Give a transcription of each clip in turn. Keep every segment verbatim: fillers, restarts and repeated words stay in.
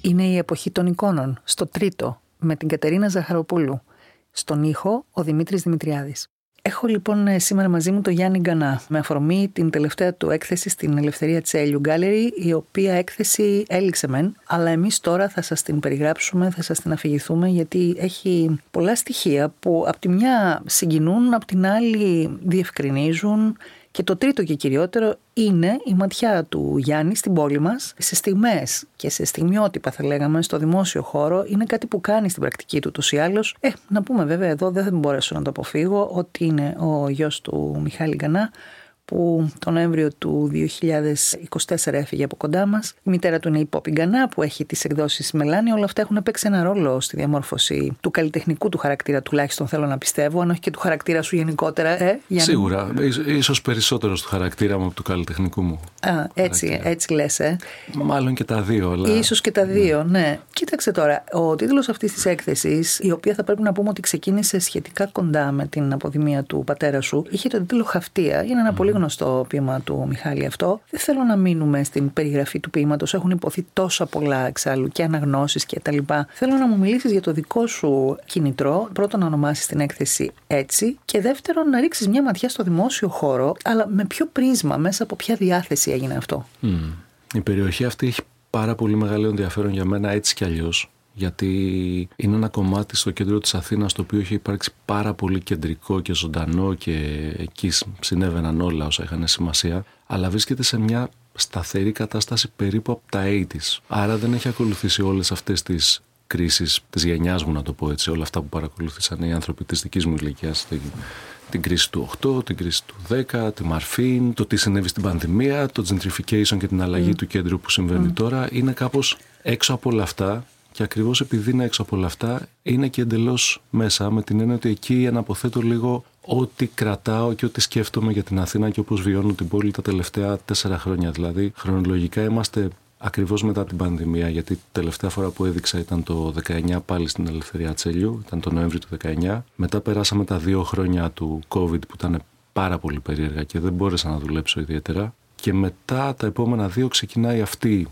Είναι η εποχή των εικόνων, στο τρίτο, με την Κατερίνα Ζαχαροπούλου. Στον ήχο, ο Δημήτρης Δημητριάδης. Έχω λοιπόν σήμερα μαζί μου τον Γιάννη Γκανά, με αφορμή την τελευταία του έκθεση στην Ελευθερία Τσέλιου Gallery, η οποία έκθεση έληξε μεν, αλλά εμείς τώρα θα σας την περιγράψουμε, θα σας την αφηγηθούμε, γιατί έχει πολλά στοιχεία που απ' τη μια συγκινούν, απ' την άλλη διευκρινίζουν. Και το τρίτο και κυριότερο είναι η ματιά του Γιάννη στην πόλη μας, σε στιγμές και σε στιγμιότυπα θα λέγαμε στο δημόσιο χώρο. Είναι κάτι που κάνει στην πρακτική του ούτως ή άλλως. Ε, να πούμε βέβαια εδώ δεν θα μπορέσω να το αποφύγω ότι είναι ο γιος του Μιχάλη Γκανά, που τον Νοέμβριο του δύο χιλιάδες είκοσι τέσσερα έφυγε από κοντά μας. Η μητέρα του είναι η Πόπη Γκανά, που έχει τις εκδόσεις Μελάνη. Όλα αυτά έχουν παίξει ένα ρόλο στη διαμόρφωση του καλλιτεχνικού του χαρακτήρα, τουλάχιστον θέλω να πιστεύω, αν όχι και του χαρακτήρα σου γενικότερα. Ε, Σίγουρα. Να... Ίσως περισσότερο του χαρακτήρα μου από του καλλιτεχνικού μου. Α, έτσι, χαρακτήρα. έτσι λες, ε. Μάλλον και τα δύο. Αλλά... Ίσως και τα δύο, ναι. ναι. Κοίταξε τώρα, ο τίτλος αυτής της έκθεσης, η οποία θα πρέπει να πούμε ότι ξεκίνησε σχετικά κοντά με την αποδημία του πατέρα σου, είχε τον τίτλο Χαυτία. Είναι ένα mm. πολύ γνωστό ποίημα του Μιχάλη αυτό. Δεν θέλω να μείνουμε στην περιγραφή του ποίηματος. Έχουν υποθεί τόσα πολλά εξάλλου και αναγνώσεις και τα λοιπά. Θέλω να μου μιλήσεις για το δικό σου κίνητρο. Πρώτον, να ονομάσεις την έκθεση έτσι. Και δεύτερον, να ρίξεις μια ματιά στο δημόσιο χώρο, αλλά με ποιο πρίσμα, μέσα από ποια διάθεση έγινε αυτό. Mm. Η περιοχή αυτή έχει πάρα πολύ μεγάλο ενδιαφέρον για μένα έτσι κι αλλιώς. Γιατί είναι ένα κομμάτι στο κέντρο της Αθήνας το οποίο έχει υπάρξει πάρα πολύ κεντρικό και ζωντανό και εκεί συνέβαιναν όλα όσα είχαν σημασία, αλλά βρίσκεται σε μια σταθερή κατάσταση περίπου από τα ογδόντα. Άρα δεν έχει ακολουθήσει όλες αυτές τις κρίσεις της γενιάς μου, να το πω έτσι, όλα αυτά που παρακολούθησαν οι άνθρωποι της δικής μου ηλικίας. Την κρίση του οκτώ, την κρίση του δέκα, τη Μαρφίν, το τι συνέβη στην πανδημία, το gentrification και την αλλαγή mm. του κέντρου που συμβαίνει mm. τώρα. Είναι κάπως έξω από όλα αυτά. Και ακριβώς επειδή είναι έξω από όλα αυτά, είναι και εντελώς μέσα, με την έννοια ότι εκεί αναποθέτω λίγο ό,τι κρατάω και ό,τι σκέφτομαι για την Αθήνα και όπως βιώνω την πόλη τα τελευταία τέσσερα χρόνια. Δηλαδή, χρονολογικά είμαστε ακριβώς μετά την πανδημία, γιατί η τελευταία φορά που έδειξα ήταν το δεκαεννιά πάλι στην Ελευθερία Τσέλιου, ήταν το Νοέμβριο του δεκαεννιά. Μετά περάσαμε τα δύο χρόνια του COVID που ήταν πάρα πολύ περίεργα και δεν μπόρεσα να δουλέψω ιδιαίτερα. Και μετά τα επόμενα δύο ξεκινάει αυτή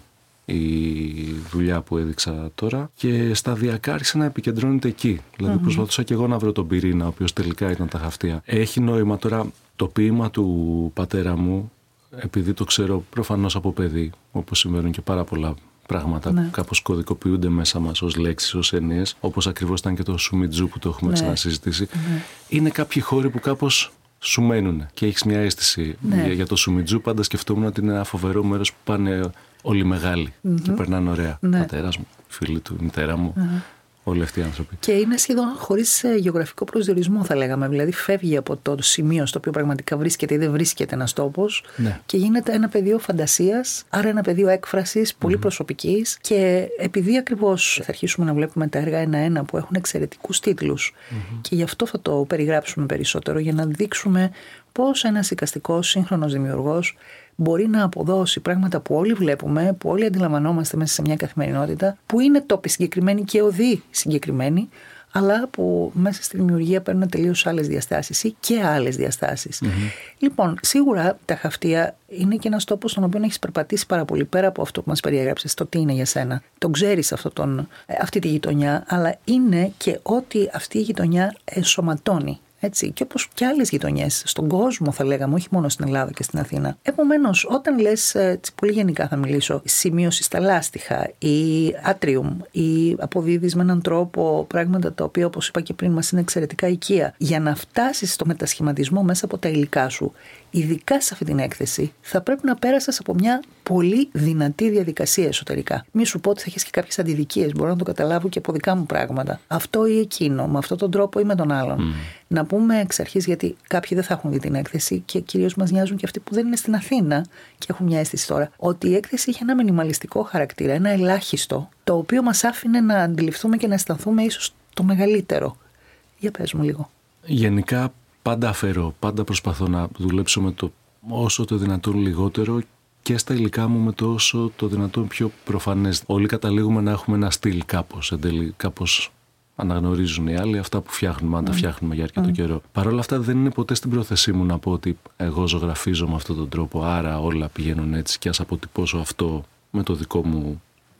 η δουλειά που έδειξα τώρα και σταδιακά άρχισε να επικεντρώνεται εκεί. Δηλαδή mm-hmm. προσπαθούσα και εγώ να βρω τον πυρήνα, ο οποίος τελικά ήταν τα Χαυτία. Έχει νόημα τώρα το ποίημα του πατέρα μου, επειδή το ξέρω προφανώς από παιδί, όπως συμβαίνουν και πάρα πολλά πράγματα ναι. που κάπως κωδικοποιούνται μέσα μας ως λέξεις, ως έννοιες, όπως ακριβώς ήταν και το Σουμιτζού που το έχουμε ναι. ξανασυζητήσει. Ναι. Είναι κάποιοι χώροι που κάπως σου μένουν και έχεις μια αίσθηση ναι. για, για το Σουμιτζού. Πάντα σκεφτόμουν ότι είναι ένα φοβερό μέρος που πάνε όλοι μεγάλοι mm-hmm. και περνάνε ωραία. Ναι. Πατέρας μου, φίλοι του, η μητέρα μου, mm-hmm. όλοι αυτοί οι άνθρωποι. Και είναι σχεδόν χωρίς γεωγραφικό προσδιορισμό, θα λέγαμε. Δηλαδή, φεύγει από το σημείο στο οποίο πραγματικά βρίσκεται ή δεν βρίσκεται ένας τόπος ναι. και γίνεται ένα πεδίο φαντασίας, άρα ένα πεδίο έκφρασης πολύ mm-hmm. προσωπικής. Και επειδή ακριβώς θα αρχίσουμε να βλέπουμε τα έργα ένα-ένα που έχουν εξαιρετικούς τίτλους, mm-hmm. και γι' αυτό θα το περιγράψουμε περισσότερο, για να δείξουμε πώς ένας εικαστικός σύγχρονος δημιουργός μπορεί να αποδώσει πράγματα που όλοι βλέπουμε, που όλοι αντιλαμβανόμαστε μέσα σε μια καθημερινότητα, που είναι τόποι συγκεκριμένοι και οδοί συγκεκριμένοι, αλλά που μέσα στη δημιουργία παίρνουν τελείως άλλες διαστάσεις ή και άλλες διαστάσεις. Mm-hmm. Λοιπόν, σίγουρα τα Χαυτία είναι και ένας τόπος στον οποίο έχεις περπατήσει πάρα πολύ, πέρα από αυτό που μας περιέγραψες, το τι είναι για σένα. Τον ξέρεις αυτό τον, αυτή τη γειτονιά, αλλά είναι και ότι αυτή η γειτονιά ενσωματώνει. Έτσι, και όπως και άλλες γειτονιές στον κόσμο, θα λέγαμε, όχι μόνο στην Ελλάδα και στην Αθήνα. Επομένως, όταν λες, έτσι, πολύ γενικά θα μιλήσω, σημείωση στα λάστιχα ή άτριουμ ή αποδίδεις με έναν τρόπο πράγματα τα οποία, όπως είπα και πριν, μας είναι εξαιρετικά οικεία, για να φτάσεις στο μετασχηματισμό μέσα από τα υλικά σου, ειδικά σε αυτή την έκθεση, θα πρέπει να πέρασεις από μια πολύ δυνατή διαδικασία εσωτερικά. Μη σου πω ότι θα έχεις και κάποιες αντιδικίες, μπορώ να το καταλάβω και από δικά μου πράγματα. Αυτό ή εκείνο, με αυτόν τον τρόπο ή με τον άλλον. Mm. Να πούμε εξ αρχής, γιατί κάποιοι δεν θα έχουν δει την έκθεση και κυρίως μας νοιάζουν και αυτοί που δεν είναι στην Αθήνα και έχουν μια αίσθηση τώρα, ότι η έκθεση είχε ένα μινιμαλιστικό χαρακτήρα, ένα ελάχιστο, το οποίο μας άφηνε να αντιληφθούμε και να αισθανθούμε ίσως το μεγαλύτερο. Για πες μου λίγο. Γενικά πάντα αφαιρώ, πάντα προσπαθώ να δουλέψω με το όσο το δυνατόν λιγότερο και στα υλικά μου με το όσο το δυνατόν πιο προφανές. Όλοι καταλήγουμε να έχουμε ένα στυλ κάπως, εντελεί, κάπως αναγνωρίζουν οι άλλοι αυτά που φτιάχνουμε, αν mm. τα φτιάχνουμε για αρκετό mm. καιρό. Παρ' όλα αυτά δεν είναι ποτέ στην πρόθεσή μου να πω ότι εγώ ζωγραφίζω με αυτόν τον τρόπο, άρα όλα πηγαίνουν έτσι και ας αποτυπώσω αυτό με το δικό μου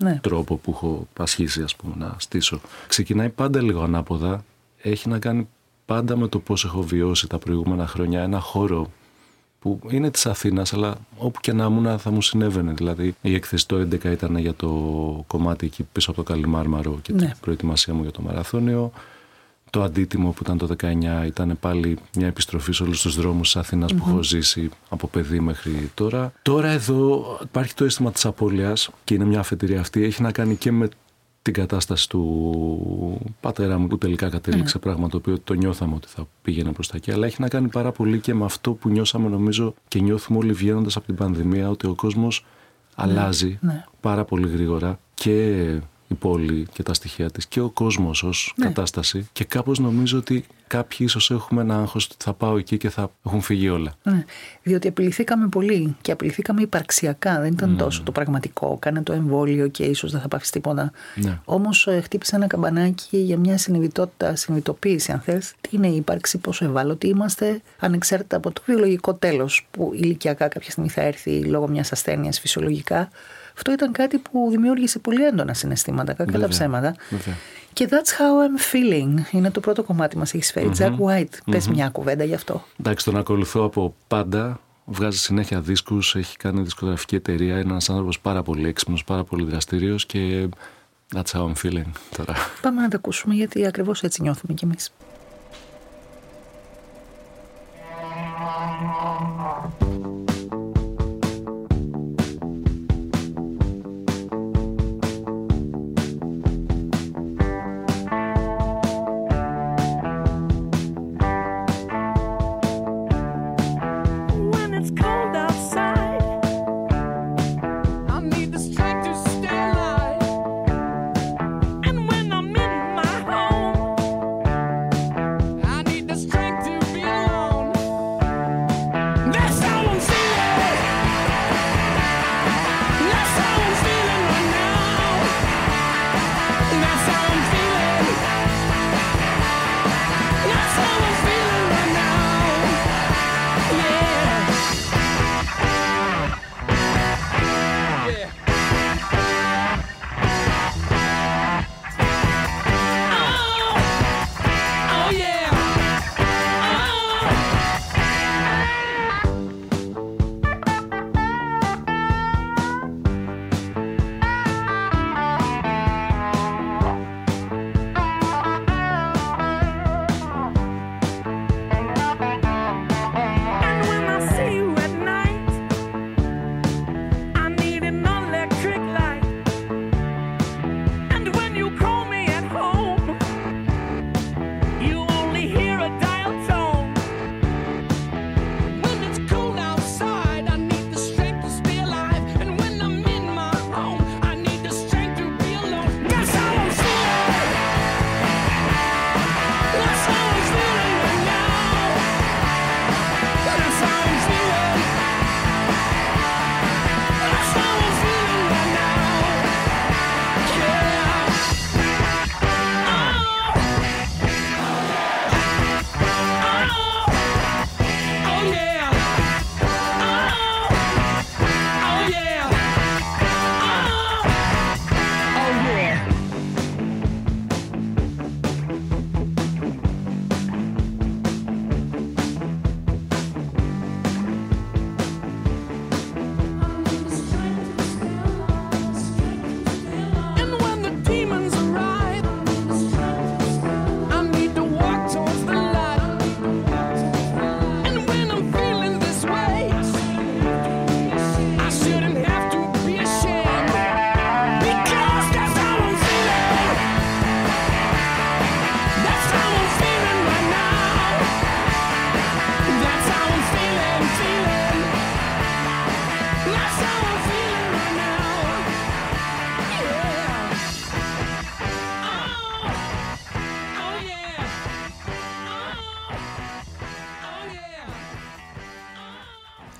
ναι. τρόπο που έχω ασχίσει, ας πούμε, να στήσω. Ξεκινάει πάντα λίγο ανάποδα. Έχει να κάνει πάντα με το πώς έχω βιώσει τα προηγούμενα χρόνια ένα χώρο που είναι της Αθήνας, αλλά όπου και να ήμουν θα μου συνέβαινε. Δηλαδή, η έκθεση το έντεκα ήταν για το κομμάτι εκεί πίσω από το Καλιμάρμαρο και ναι. την προετοιμασία μου για το μαραθώνιο. Το αντίτιμο που ήταν το δεκαεννιά ήταν πάλι μια επιστροφή σε όλους τους δρόμους της Αθήνας mm-hmm. που έχω ζήσει από παιδί μέχρι τώρα. Τώρα εδώ υπάρχει το αίσθημα της απώλειας και είναι μια αφετηρία αυτή. Έχει να κάνει και με την κατάσταση του πατέρα μου που τελικά κατέληξε mm. πράγμα το οποίο το νιώθαμε ότι θα πήγαινε προς τα εκεί, αλλά έχει να κάνει πάρα πολύ και με αυτό που νιώσαμε νομίζω και νιώθουμε όλοι βγαίνοντας από την πανδημία, ότι ο κόσμος mm. αλλάζει mm. πάρα πολύ γρήγορα και η πόλη και τα στοιχεία της και ο κόσμος ως ναι. κατάσταση και κάπως νομίζω ότι κάποιοι ίσως έχουμε ένα άγχος ότι θα πάω εκεί και θα έχουν φύγει όλα. Ναι, διότι απειληθήκαμε πολύ και απειληθήκαμε υπαρξιακά, δεν ήταν mm. τόσο το πραγματικό, κάνε το εμβόλιο και ίσως δεν θα πάθεις τίποτα. Ναι. Όμως χτύπησε ένα καμπανάκι για μια συνειδητότητα, συνειδητοποίηση αν θες, τι είναι η ύπαρξη, πόσο ευάλωτοι είμαστε, ανεξάρτητα από το βιολογικό τέλος που ηλικιακά κάποια στιγμή θα έρθει λόγω μιας ασθένειας φυσιολογικά. Αυτό ήταν κάτι που δημιούργησε πολύ έντονα συναισθήματα, κακά τα ψέματα. Βέβαια. Και that's how I'm feeling. Είναι το πρώτο κομμάτι μας, έχει φέρει. Mm-hmm. Jack White. Mm-hmm. Πες μια κουβέντα γι' αυτό. Εντάξει, τον ακολουθώ από πάντα. Βγάζει συνέχεια δίσκους, έχει κάνει δισκογραφική εταιρεία. Είναι ένας άνθρωπος πάρα πολύ έξυπνος, πάρα πολύ δραστήριος και that's how I'm feeling τώρα. Πάμε να τα ακούσουμε γιατί ακριβώς έτσι νιώθουμε κι εμείς. And when I'm in my home,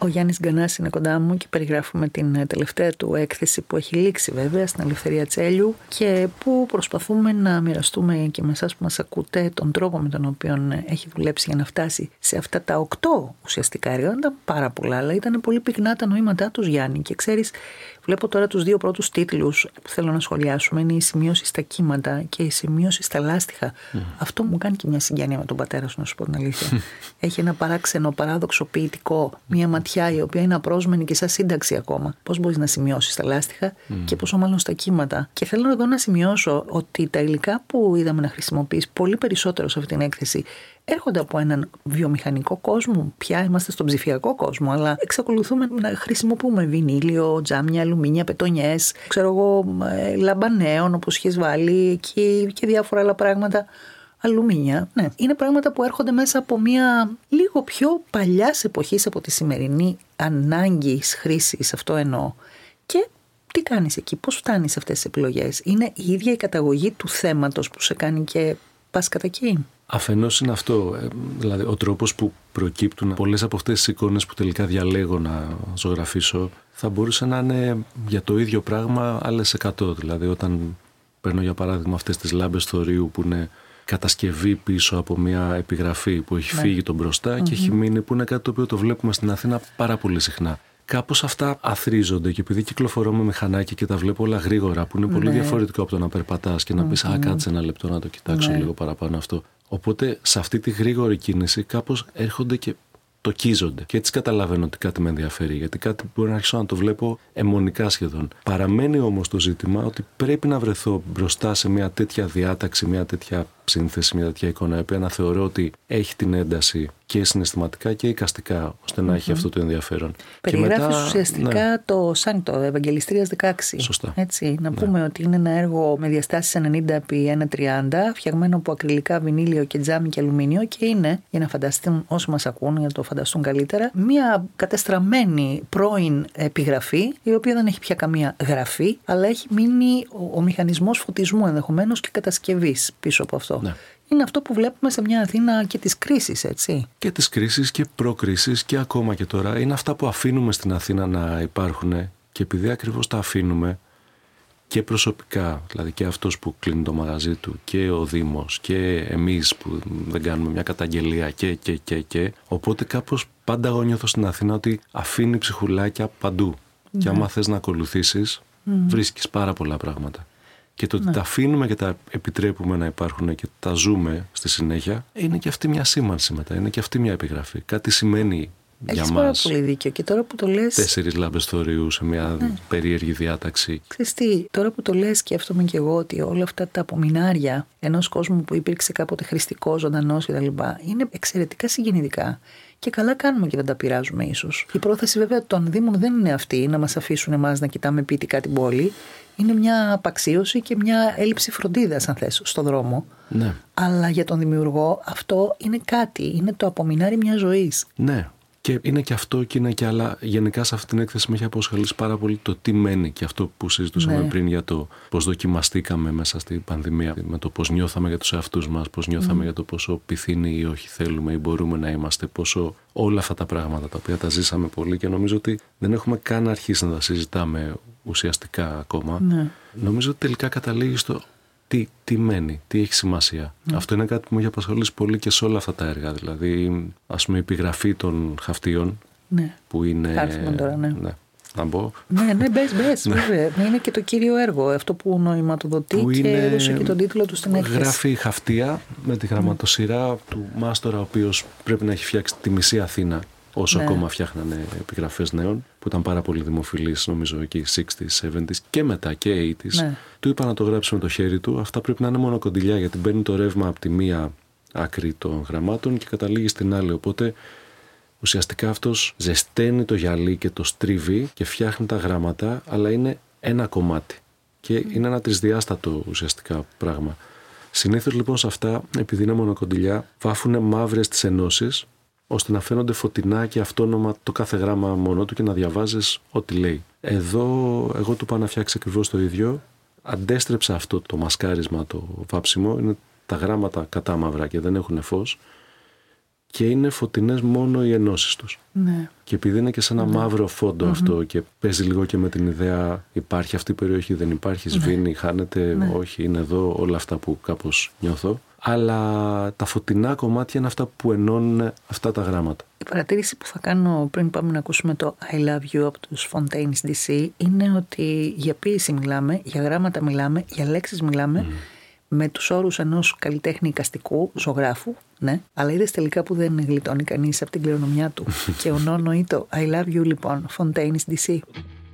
Ο Γιάννης Γκανάς είναι κοντά μου και περιγράφουμε την τελευταία του έκθεση που έχει λήξει βέβαια στην Ελευθερία Τσέλιου και που προσπαθούμε να μοιραστούμε και με εσάς που μας ακούτε τον τρόπο με τον οποίο έχει δουλέψει για να φτάσει σε αυτά τα οκτώ ουσιαστικά έργα. Δεν ήταν πάρα πολλά, αλλά ήταν πολύ πυκνά τα νοήματά τους, Γιάννη. Και ξέρεις, βλέπω τώρα τους δύο πρώτους τίτλους που θέλω να σχολιάσουμε. Είναι η σημείωση στα κύματα και η σημείωση στα λάστιχα. Mm. Αυτό μου κάνει και μια συγγένεια με τον πατέρα σου, να σου πω την αλήθεια. Έχει ένα παράξενο, παράδοξο ποιητικό, μια ματιά η οποία είναι απρόσμενη και σαν σύνταξη ακόμα. Πώς μπορείς να σημειώσεις τα λάστιχα mm. και πόσο μάλλον στα κύματα. Και θέλω εδώ να σημειώσω ότι τα υλικά που είδαμε να χρησιμοποιείς πολύ περισσότερο σε αυτή την έκθεση έρχονται από έναν βιομηχανικό κόσμο. Πια είμαστε στον ψηφιακό κόσμο, αλλά εξακολουθούμε να χρησιμοποιούμε βινίλιο, τζάμια, αλουμίνια, πετονιές, ξέρω εγώ, λαμπανέων όπως είχες βάλει εκεί και διάφορα άλλα πράγματα. Αλουμίνια, ναι. Είναι πράγματα που έρχονται μέσα από μια λίγο πιο παλιάς εποχής από τη σημερινή ανάγκης χρήσης, αυτό εννοώ. Και τι κάνεις εκεί, πώς φτάνεις σε αυτές τις επιλογές? Είναι η ίδια η καταγωγή του θέματος που σε κάνει και πας κατά εκεί? Αφενός είναι αυτό, δηλαδή ο τρόπος που προκύπτουν πολλές από αυτές τις εικόνες που τελικά διαλέγω να ζωγραφίσω θα μπορούσε να είναι για το ίδιο πράγμα άλλες εκατό. Δηλαδή όταν παίρνω για παράδειγμα αυτές τις λάμπες θωρίου που είναι κατασκευή πίσω από μια επιγραφή που έχει ναι. φύγει τον μπροστά mm-hmm. και έχει μείνει, που είναι κάτι το οποίο το βλέπουμε στην Αθήνα πάρα πολύ συχνά. Κάπως αυτά αθρίζονται και επειδή κυκλοφορώ με μηχανάκι και τα βλέπω όλα γρήγορα, που είναι πολύ ναι. διαφορετικό από το να περπατάς και να πεις mm-hmm. «Α, κάτσε ένα λεπτό να το κοιτάξω ναι. λίγο παραπάνω αυτό». Οπότε σε αυτή τη γρήγορη κίνηση κάπως έρχονται και τοκίζονται. Και έτσι καταλαβαίνω ότι κάτι με ενδιαφέρει, γιατί κάτι μπορεί να αρχίσω να το βλέπω αιμονικά σχεδόν. Παραμένει όμως το ζήτημα ότι πρέπει να βρεθώ μπροστά σε μια τέτοια διάταξη, μια τέτοια σύνθεση, μια τέτοια εικόνα, η οποία να θεωρώ ότι έχει την ένταση και συναισθηματικά και εικαστικά, ώστε να mm-hmm. έχει αυτό το ενδιαφέρον. Περιγράφεις μετά, ουσιαστικά ναι. το Σάνκτο, Ευαγγελιστρίας δεκαέξι. Σωστά. Έτσι, να πούμε ναι. ότι είναι ένα έργο με διαστάσεις ενενήντα επί εκατόν τριάντα, φτιαγμένο από ακριλικά, βινίλιο και τζάμι και αλουμίνιο, και είναι, για να φανταστούν όσοι μας ακούν, για να το φανταστούν καλύτερα, μια κατεστραμμένη πρώην επιγραφή, η οποία δεν έχει πια καμία γραφή, αλλά έχει μείνει ο, ο μηχανισμός φωτισμού ενδεχομένως και κατασκευής πίσω από αυτό. Ναι. Είναι αυτό που βλέπουμε σε μια Αθήνα και της κρίσης, έτσι. Και της κρίσης και προκρίσης και ακόμα και τώρα. Είναι αυτά που αφήνουμε στην Αθήνα να υπάρχουν, και επειδή ακριβώς τα αφήνουμε και προσωπικά, δηλαδή και αυτός που κλείνει το μαγαζί του και ο Δήμος και εμείς που δεν κάνουμε μια καταγγελία και και και και. Οπότε κάπως πάντα εγώ νιώθω στην Αθήνα ότι αφήνει ψυχουλάκια παντού. Mm. Και άμα θες να ακολουθήσεις, mm. βρίσκεις πάρα πολλά πράγματα. Και το ότι ναι. τα αφήνουμε και τα επιτρέπουμε να υπάρχουν και τα ζούμε στη συνέχεια, είναι και αυτή μια σήμανση μετά, είναι και αυτή μια επιγραφή. Κάτι σημαίνει Έχεις για μας. Πάρα πολύ δίκιο. Και τώρα που το λες... Τέσσερις λάμπες θωρίου σε μια ναι. περίεργη διάταξη. Ξέρεις τι, τώρα που το λες, σκέφτομαι και εγώ ότι όλα αυτά τα απομεινάρια ενός κόσμου που υπήρξε κάποτε χρηστικός, ζωντανός κτλ. Είναι εξαιρετικά συγκινητικά. Και καλά κάνουμε και δεν τα πειράζουμε ίσως. Η πρόθεση βέβαια των Δήμων δεν είναι αυτή, να μας αφήσουν εμάς να κοιτάμε ποιητικά την πόλη. Είναι μια απαξίωση και μια έλλειψη φροντίδας, αν θες, στον δρόμο. Ναι. Αλλά για τον δημιουργό αυτό είναι κάτι, είναι το απομεινάρι μιας ζωής. Ναι. Και είναι και αυτό και είναι και άλλα. Γενικά σε αυτή την έκθεση με έχει αποσχολήσει πάρα πολύ το τι μένει, και αυτό που συζητούσαμε ναι. πριν για το πώς δοκιμαστήκαμε μέσα στην πανδημία, με το πώς νιώθαμε για τους εαυτούς μας, πώς νιώθαμε mm. για το πόσο πυθύνοι ή όχι θέλουμε ή μπορούμε να είμαστε, πόσο όλα αυτά τα πράγματα τα οποία τα ζήσαμε πολύ, και νομίζω ότι δεν έχουμε καν αρχίσει να τα συζητάμε ουσιαστικά ακόμα. Ναι. Νομίζω ότι τελικά καταλήγει στο τι, τι μένει, τι έχει σημασία. Mm. Αυτό είναι κάτι που μου έχει απασχολήσει πολύ και σε όλα αυτά τα έργα. Δηλαδή, ας πούμε, η επιγραφή των χαυτίων. Ναι. Που είναι. Χάρθουμε τώρα, ναι. ναι. Να μπω. Ναι, ναι, μπες, μπες. ναι. Είναι και το κύριο έργο, αυτό που νοηματοδοτεί που και είναι... έδωσε και τον τίτλο του στην έκθεση. Γράφει χαυτία με τη γραμματοσυρά mm. του μάστορα, ο οποίος πρέπει να έχει φτιάξει τη μισή Αθήνα, όσο ναι. ακόμα φτιάχνανε επιγραφές νέων, που ήταν πάρα πολύ δημοφιλής, νομίζω, εκεί εξήντα, εβδομήντα και μετά και ογδόντα. Ναι. Του είπα να το γράψει με το χέρι του. Αυτά πρέπει να είναι μονοκοντιλιά, γιατί μπαίνει το ρεύμα από τη μία άκρη των γραμμάτων και καταλήγει στην άλλη. Οπότε ουσιαστικά αυτός ζεσταίνει το γυαλί και το στρίβει και φτιάχνει τα γράμματα, αλλά είναι ένα κομμάτι. Και mm. είναι ένα τρισδιάστατο ουσιαστικά πράγμα. Συνήθως λοιπόν σε αυτά, επειδή είναι μονοκοντιλιά, βάφουνε μαύρες τις ενώσεις, ώστε να φαίνονται φωτεινά και αυτόνομα το κάθε γράμμα μόνο του και να διαβάζεις ό,τι λέει. Εδώ εγώ του πάω να φτιάξει ακριβώς το ίδιο. Αντέστρεψα αυτό το μασκάρισμα, το βάψιμο. Είναι τα γράμματα κατά μαύρα και δεν έχουν φως. και είναι φωτεινές μόνο οι ενώσεις τους. Ναι. Και επειδή είναι και σε ένα ναι. μαύρο φόντο mm-hmm. αυτό και παίζει λίγο και με την ιδέα υπάρχει αυτή η περιοχή, δεν υπάρχει, σβήνει, ναι. χάνεται, ναι. όχι, είναι εδώ, όλα αυτά που κάπως νιώθω. Αλλά τα φωτεινά κομμάτια είναι αυτά που ενώνουν αυτά τα γράμματα. Η παρατήρηση που θα κάνω πριν πάμε να ακούσουμε το I Love You από τους Fontaines ντι σι είναι ότι για ποίηση μιλάμε, για γράμματα μιλάμε, για λέξεις μιλάμε, mm. με τους όρους ενός καλλιτέχνη εικαστικού, ζωγράφου, ναι, αλλά είδες τελικά που δεν γλιτώνει κανείς από την κληρονομιά του. Και ο Νόνο ή το I Love You λοιπόν, Fontaines ντι σι.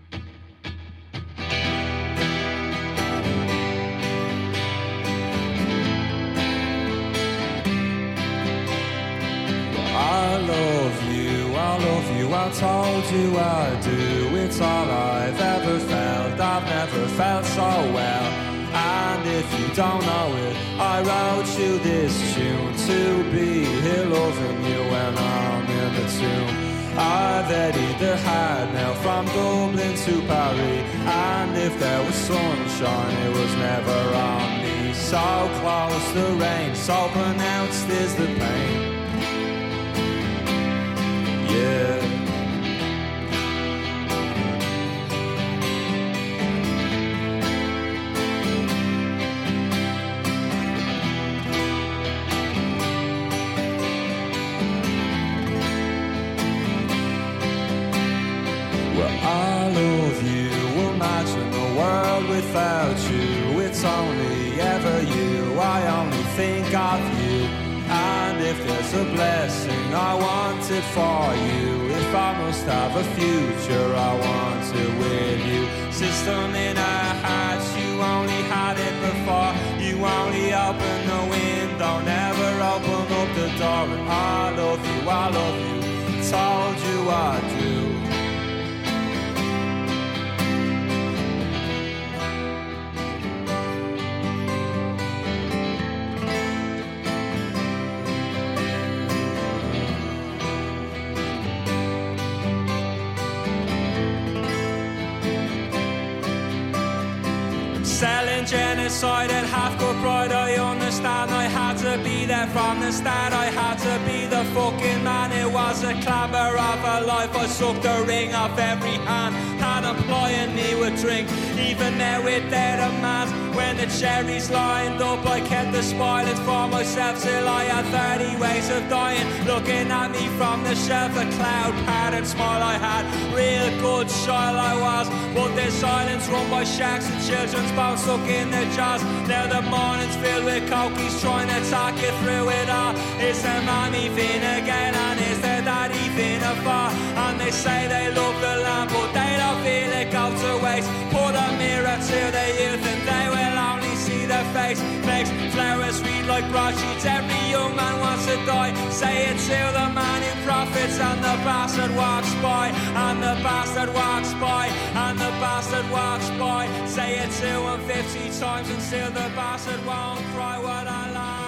I love you, I love you, I told you I do. It's all I've ever felt, I've never felt so well. And if you don't know it, I wrote you this tune to be here loving you when I'm in the tomb. I've eddied the hat now from Dublin to Paris, and if there was sunshine, it was never on me. So close the rain, so pronounced is the pain. Yeah. Well, I love you. Imagine a world without you. It's only ever you. I only think of you. And if there's a blessing, I want it for you. If I must have a future, I want it with you. System in a hatch, you only had it before. You only open the window, never open up the door. And I love you, I love you, told you I do. Selling genocide at half-cut pride, I understand. I had to be there from the start. I had to be the fucking man. It was a clamor of a life. I sucked the ring off every hand, and employing me with drink. Even there with their demands, when the cherries lined up, I kept the spoilage for myself till I had thirty ways of dying. Looking at me from the shelf, a cloud-patterned smile I had. Real good child I was, but this silence run by shacks and children's bones stuck in their jaws. Now the morning's filled with cokies trying to talk you through it all. Is there mommy fin again, and is there daddy fin afar? And they say they love the land, but they don't feel it go to waste. Put a mirror to their youth and they will only see their face. Makes flowers read like broadsheets, every young man wants to die. Say it to the man who profits, and the bastard walks by. And the bastard walks by, and the bastard walks by. Say it to him fifty times and still the bastard won't cry. What I lie.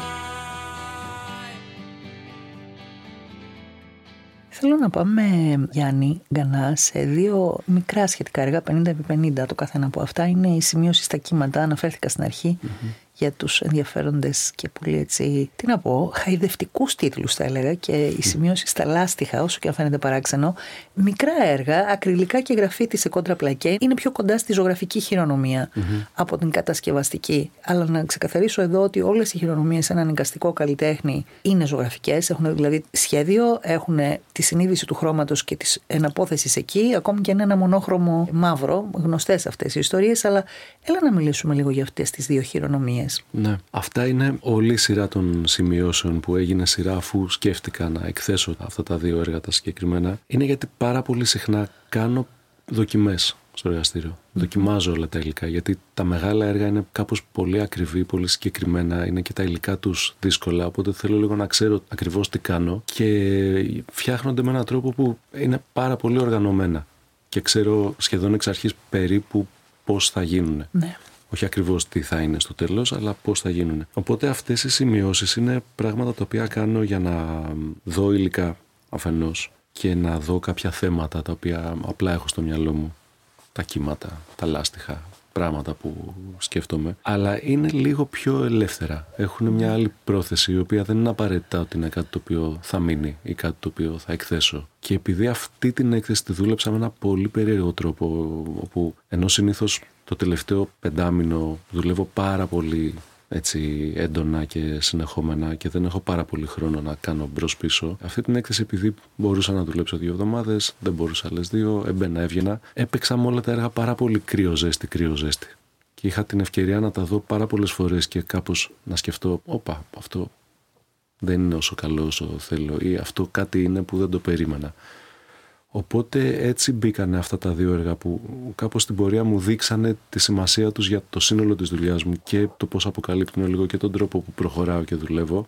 Θέλω να πάμε, Γιάννη Γκανά, σε δύο μικρά σχετικά έργα, πενήντα επί πενήντα το καθένα από αυτά. Είναι η σημείωση στα κύματα, αναφέρθηκα στην αρχή, mm-hmm. για τους ενδιαφέροντες και πολύ έτσι, τι να πω, χαϊδευτικούς τίτλους θα έλεγα, και η σημείωση στα λάστιχα, όσο και αν φαίνεται παράξενο. Μικρά έργα, ακριλικά και γραφίτι σε κόντρα πλακέ, είναι πιο κοντά στη ζωγραφική χειρονομία mm-hmm. από την κατασκευαστική. Αλλά να ξεκαθαρίσω εδώ ότι όλες οι χειρονομίες σε έναν εικαστικό καλλιτέχνη είναι ζωγραφικές, έχουν δηλαδή σχέδιο, έχουν τη συνείδηση του χρώματος και της εναπόθεσης εκεί, ακόμη και ένα μονόχρωμο μαύρο, γνωστές αυτές οι ιστορίες, αλλά έλα να μιλήσουμε λίγο για αυτές τις δύο χειρονομίες. Ναι, αυτά είναι όλη η σειρά των σημειώσεων που έγινε σειρά αφού σκέφτηκα να εκθέσω αυτά τα δύο έργα τα συγκεκριμένα. Είναι γιατί πάρα πολύ συχνά κάνω δοκιμές στο εργαστήριο. Mm. Δοκιμάζω όλα τα υλικά, γιατί τα μεγάλα έργα είναι κάπως πολύ ακριβή, πολύ συγκεκριμένα, είναι και τα υλικά τους δύσκολα, οπότε θέλω λίγο να ξέρω ακριβώς τι κάνω και φτιάχνονται με έναν τρόπο που είναι πάρα πολύ οργανωμένα και ξέρω σχεδόν εξ αρχής περίπου πώς θα γίνουν. Ναι. Όχι ακριβώς τι θα είναι στο τέλος, αλλά πώς θα γίνουν. Οπότε αυτές οι σημειώσεις είναι πράγματα τα οποία κάνω για να δω υλικά αφενός και να δω κάποια θέματα τα οποία απλά έχω στο μυαλό μου. Τα κύματα, τα λάστιχα, πράγματα που σκέφτομαι, αλλά είναι λίγο πιο ελεύθερα. Έχουν μια άλλη πρόθεση, η οποία δεν είναι απαραίτητα ότι είναι κάτι το οποίο θα μείνει ή κάτι το οποίο θα εκθέσω. Και επειδή αυτή την έκθεση τη δούλεψα με ένα πολύ περίεργο τρόπο, όπου ενώ συνήθως το τελευταίο πεντάμινο δουλεύω πάρα πολύ έτσι έντονα και συνεχόμενα και δεν έχω πάρα πολύ χρόνο να κάνω μπρος πίσω. Αυτή την έκθεση, επειδή μπορούσα να δουλέψω δύο εβδομάδες, δεν μπορούσα άλλες δύο, έμπαινα, έβγαινα. Έπαιξα με όλα τα έργα πάρα πολύ κρύο-ζέστη, κρύο-ζέστη. Και είχα την ευκαιρία να τα δω πάρα πολλές φορές και κάπως να σκεφτώ, όπα, αυτό δεν είναι όσο καλό όσο θέλω, ή αυτό κάτι είναι που δεν το περίμενα. Οπότε έτσι μπήκανε αυτά τα δύο έργα που κάπως στην πορεία μου δείξανε τη σημασία τους για το σύνολο της δουλειάς μου και το πώς αποκαλύπτουν λίγο και τον τρόπο που προχωράω και δουλεύω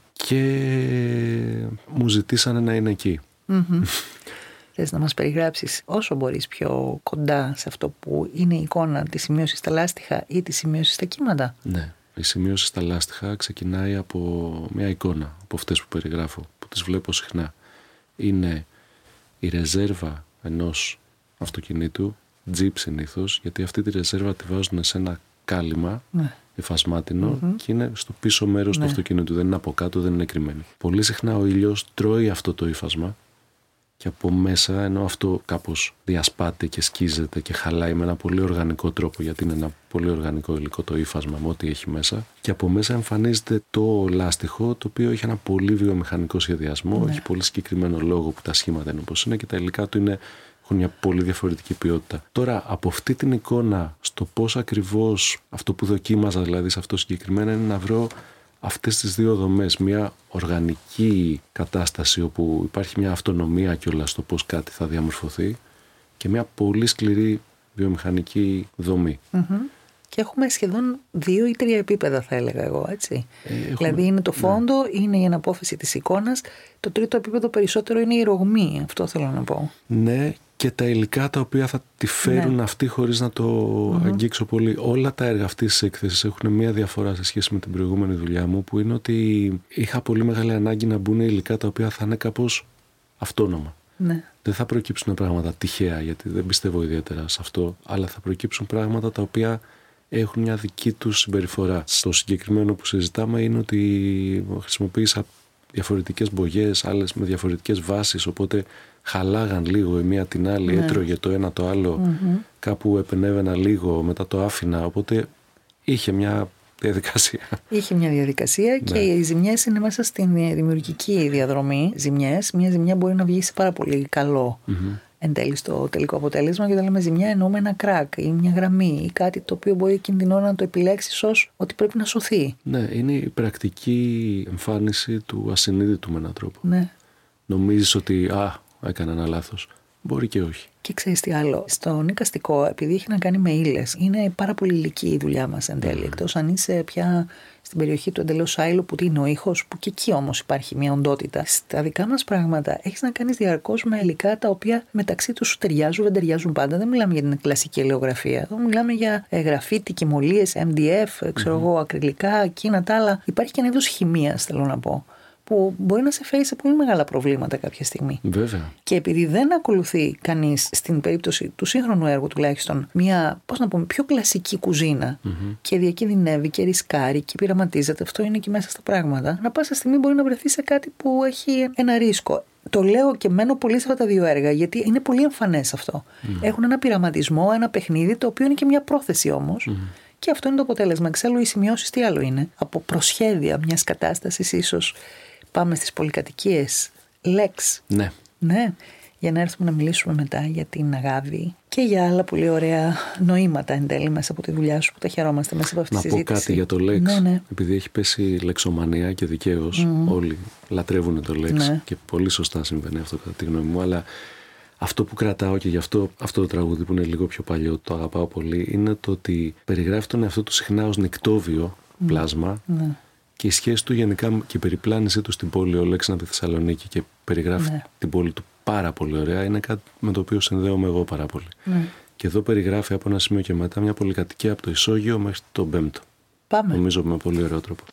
και μου ζητήσανε να είναι εκεί. Mm-hmm. Θες να μας περιγράψεις όσο μπορείς πιο κοντά σε αυτό που είναι η εικόνα, τη σημείωση στα λάστιχα ή τη σημείωση στα κύματα? Ναι, η σημείωση στα λάστιχα ξεκινάει από μια εικόνα, από αυτές που περιγράφω, που τις βλέπω συχνά. Είναι η ρεζέρβα ενός αυτοκινήτου, τζιπ συνήθως, γιατί αυτή τη ρεζέρβα τη βάζουν σε ένα κάλυμα, ναι, υφασμάτινο, mm-hmm, και είναι στο πίσω μέρος, ναι, του αυτοκινήτου. Δεν είναι από κάτω, δεν είναι κρυμμένη. Πολύ συχνά ο ήλιος τρώει αυτό το ύφασμα και από μέσα, ενώ αυτό κάπως διασπάται και σκίζεται και χαλάει με ένα πολύ οργανικό τρόπο, γιατί είναι ένα πολύ οργανικό υλικό το ύφασμα με ό,τι έχει μέσα, και από μέσα εμφανίζεται το λάστιχο, το οποίο έχει ένα πολύ βιομηχανικό σχεδιασμό, ναι, έχει πολύ συγκεκριμένο λόγο που τα σχήματα είναι όπως είναι και τα υλικά του είναι, έχουν μια πολύ διαφορετική ποιότητα. Τώρα, από αυτή την εικόνα στο πώς ακριβώς αυτό που δοκίμαζα, δηλαδή σε αυτό συγκεκριμένα, είναι να βρω αυτές τις δύο δομές, μια οργανική κατάσταση όπου υπάρχει μια αυτονομία κιόλας στο πώς κάτι θα διαμορφωθεί και μια πολύ σκληρή βιομηχανική δομή. Mm-hmm. Και έχουμε σχεδόν δύο ή τρία επίπεδα, θα έλεγα εγώ, έτσι. Ε, έχουμε, δηλαδή είναι το φόντο, ναι, είναι η αναπόφευση της εικόνας, το τρίτο επίπεδο περισσότερο είναι η ρογμή, αυτό θέλω να πω. Ναι, και τα υλικά τα οποία θα τη φέρουν, ναι, αυτή χωρίς να το mm-hmm. αγγίξω πολύ. Όλα τα έργα αυτής της έκθεσης έχουν μία διαφορά σε σχέση με την προηγούμενη δουλειά μου, που είναι ότι είχα πολύ μεγάλη ανάγκη να μπουν υλικά τα οποία θα είναι κάπως αυτόνομα. Ναι. Δεν θα προκύψουν πράγματα τυχαία, γιατί δεν πιστεύω ιδιαίτερα σε αυτό, αλλά θα προκύψουν πράγματα τα οποία έχουν μια δική τους συμπεριφορά. Στο συγκεκριμένο που συζητάμε είναι ότι χρησιμοποίησα διαφορετικές μπογιές, άλλες με διαφορετικές βάσεις, οπότε χαλάγαν λίγο η μία την άλλη, ναι, έτρωγε το ένα το άλλο, mm-hmm. κάπου επενέβαινα λίγο, μετά το άφηνα, οπότε είχε μια διαδικασία. Είχε μια διαδικασία, ναι, και οι ζημιές είναι μέσα στην δημιουργική διαδρομή. Ζημιές, μια ζημιά μπορεί να βγει σε πάρα πολύ καλό, mm-hmm. εν τέλει στο τελικό αποτέλεσμα, και όταν λέμε ζημιά εννοούμε ένα κράκ ή μια γραμμή ή κάτι το οποίο μπορεί εκείνη την ώρα να το επιλέξεις ως ότι πρέπει να σωθεί. Ναι, είναι η πρακτική εμφάνιση του ασυνείδητου με έναν τρόπο. Ναι. Νομίζεις ότι α, έκανα ένα λάθος. Μπορεί και όχι. Και ξέρεις τι άλλο, στον εικαστικό, επειδή έχει να κάνει με ύλες, είναι πάρα πολύ υλική η δουλειά μας εν τέλει. Mm. Εκτός αν είσαι πια στην περιοχή του εντελώς άειλου, που είναι ο ήχος, που και εκεί όμως υπάρχει μια οντότητα. Στα δικά μας πράγματα έχεις να κάνεις διαρκώς με υλικά τα οποία μεταξύ τους σου ταιριάζουν, δεν ταιριάζουν πάντα. Δεν μιλάμε για την κλασική ελαιογραφία. Εδώ μιλάμε για γραφίτι, κυμολίες, εμ ντι εφ, ξέρω εγώ, mm-hmm. ακριλικά, εκείνα τα άλλα. Υπάρχει και ένα είδος χημείας, θέλω να πω, που μπορεί να σε φέρει σε πολύ μεγάλα προβλήματα κάποια στιγμή. Βέβαια. Και επειδή δεν ακολουθεί κανείς, στην περίπτωση του σύγχρονου έργου τουλάχιστον, μια, πώς να πούμε, πιο κλασική κουζίνα, mm-hmm. και διακινδυνεύει και ρισκάρει και πειραματίζεται, αυτό είναι και μέσα στα πράγματα, να πάσα στιγμή μπορεί να βρεθεί σε κάτι που έχει ένα ρίσκο. Το λέω και μένω πολύ σε αυτά τα δύο έργα, γιατί είναι πολύ εμφανές αυτό. Mm-hmm. Έχουν ένα πειραματισμό, ένα παιχνίδι, το οποίο είναι και μια πρόθεση όμως. Mm-hmm. Και αυτό είναι το αποτέλεσμα. Εξάλλου, οι σημειώσεις τι άλλο είναι? Από προσχέδια μιας κατάστασης, ίσως. Πάμε στις πολυκατοικίες. Λέξ. Ναι. Ναι. Για να έρθουμε να μιλήσουμε μετά για την αγάπη και για άλλα πολύ ωραία νοήματα εν τέλει μέσα από τη δουλειά σου, που τα χαιρόμαστε μέσα από αυτή τη συζήτηση. Να πω κάτι για το Λέξ. Ναι, ναι. Επειδή έχει πέσει λεξομανία και δικαίως, mm. όλοι λατρεύουν το Λέξ, ναι, και πολύ σωστά συμβαίνει αυτό κατά τη γνώμη μου, αλλά αυτό που κρατάω και γι' αυτό αυτό το τραγούδι που είναι λίγο πιο παλιό, το αγαπάω πολύ, είναι το ότι περιγράφει τον εαυτό του συχνά ως νικτόβιο πλάσμα. Mm. Και η σχέση του γενικά και η περιπλάνησή του στην πόλη, ο Λέξ είναι από τη Θεσσαλονίκη και περιγράφει, ναι, την πόλη του πάρα πολύ ωραία. Είναι κάτι με το οποίο συνδέομαι εγώ πάρα πολύ. Ναι. Και εδώ περιγράφει από ένα σημείο και μετά μια πολυκατοικία από το Ισόγειο μέχρι τον Πέμπτο. Πάμε. Νομίζω με πολύ ωραίο τρόπο.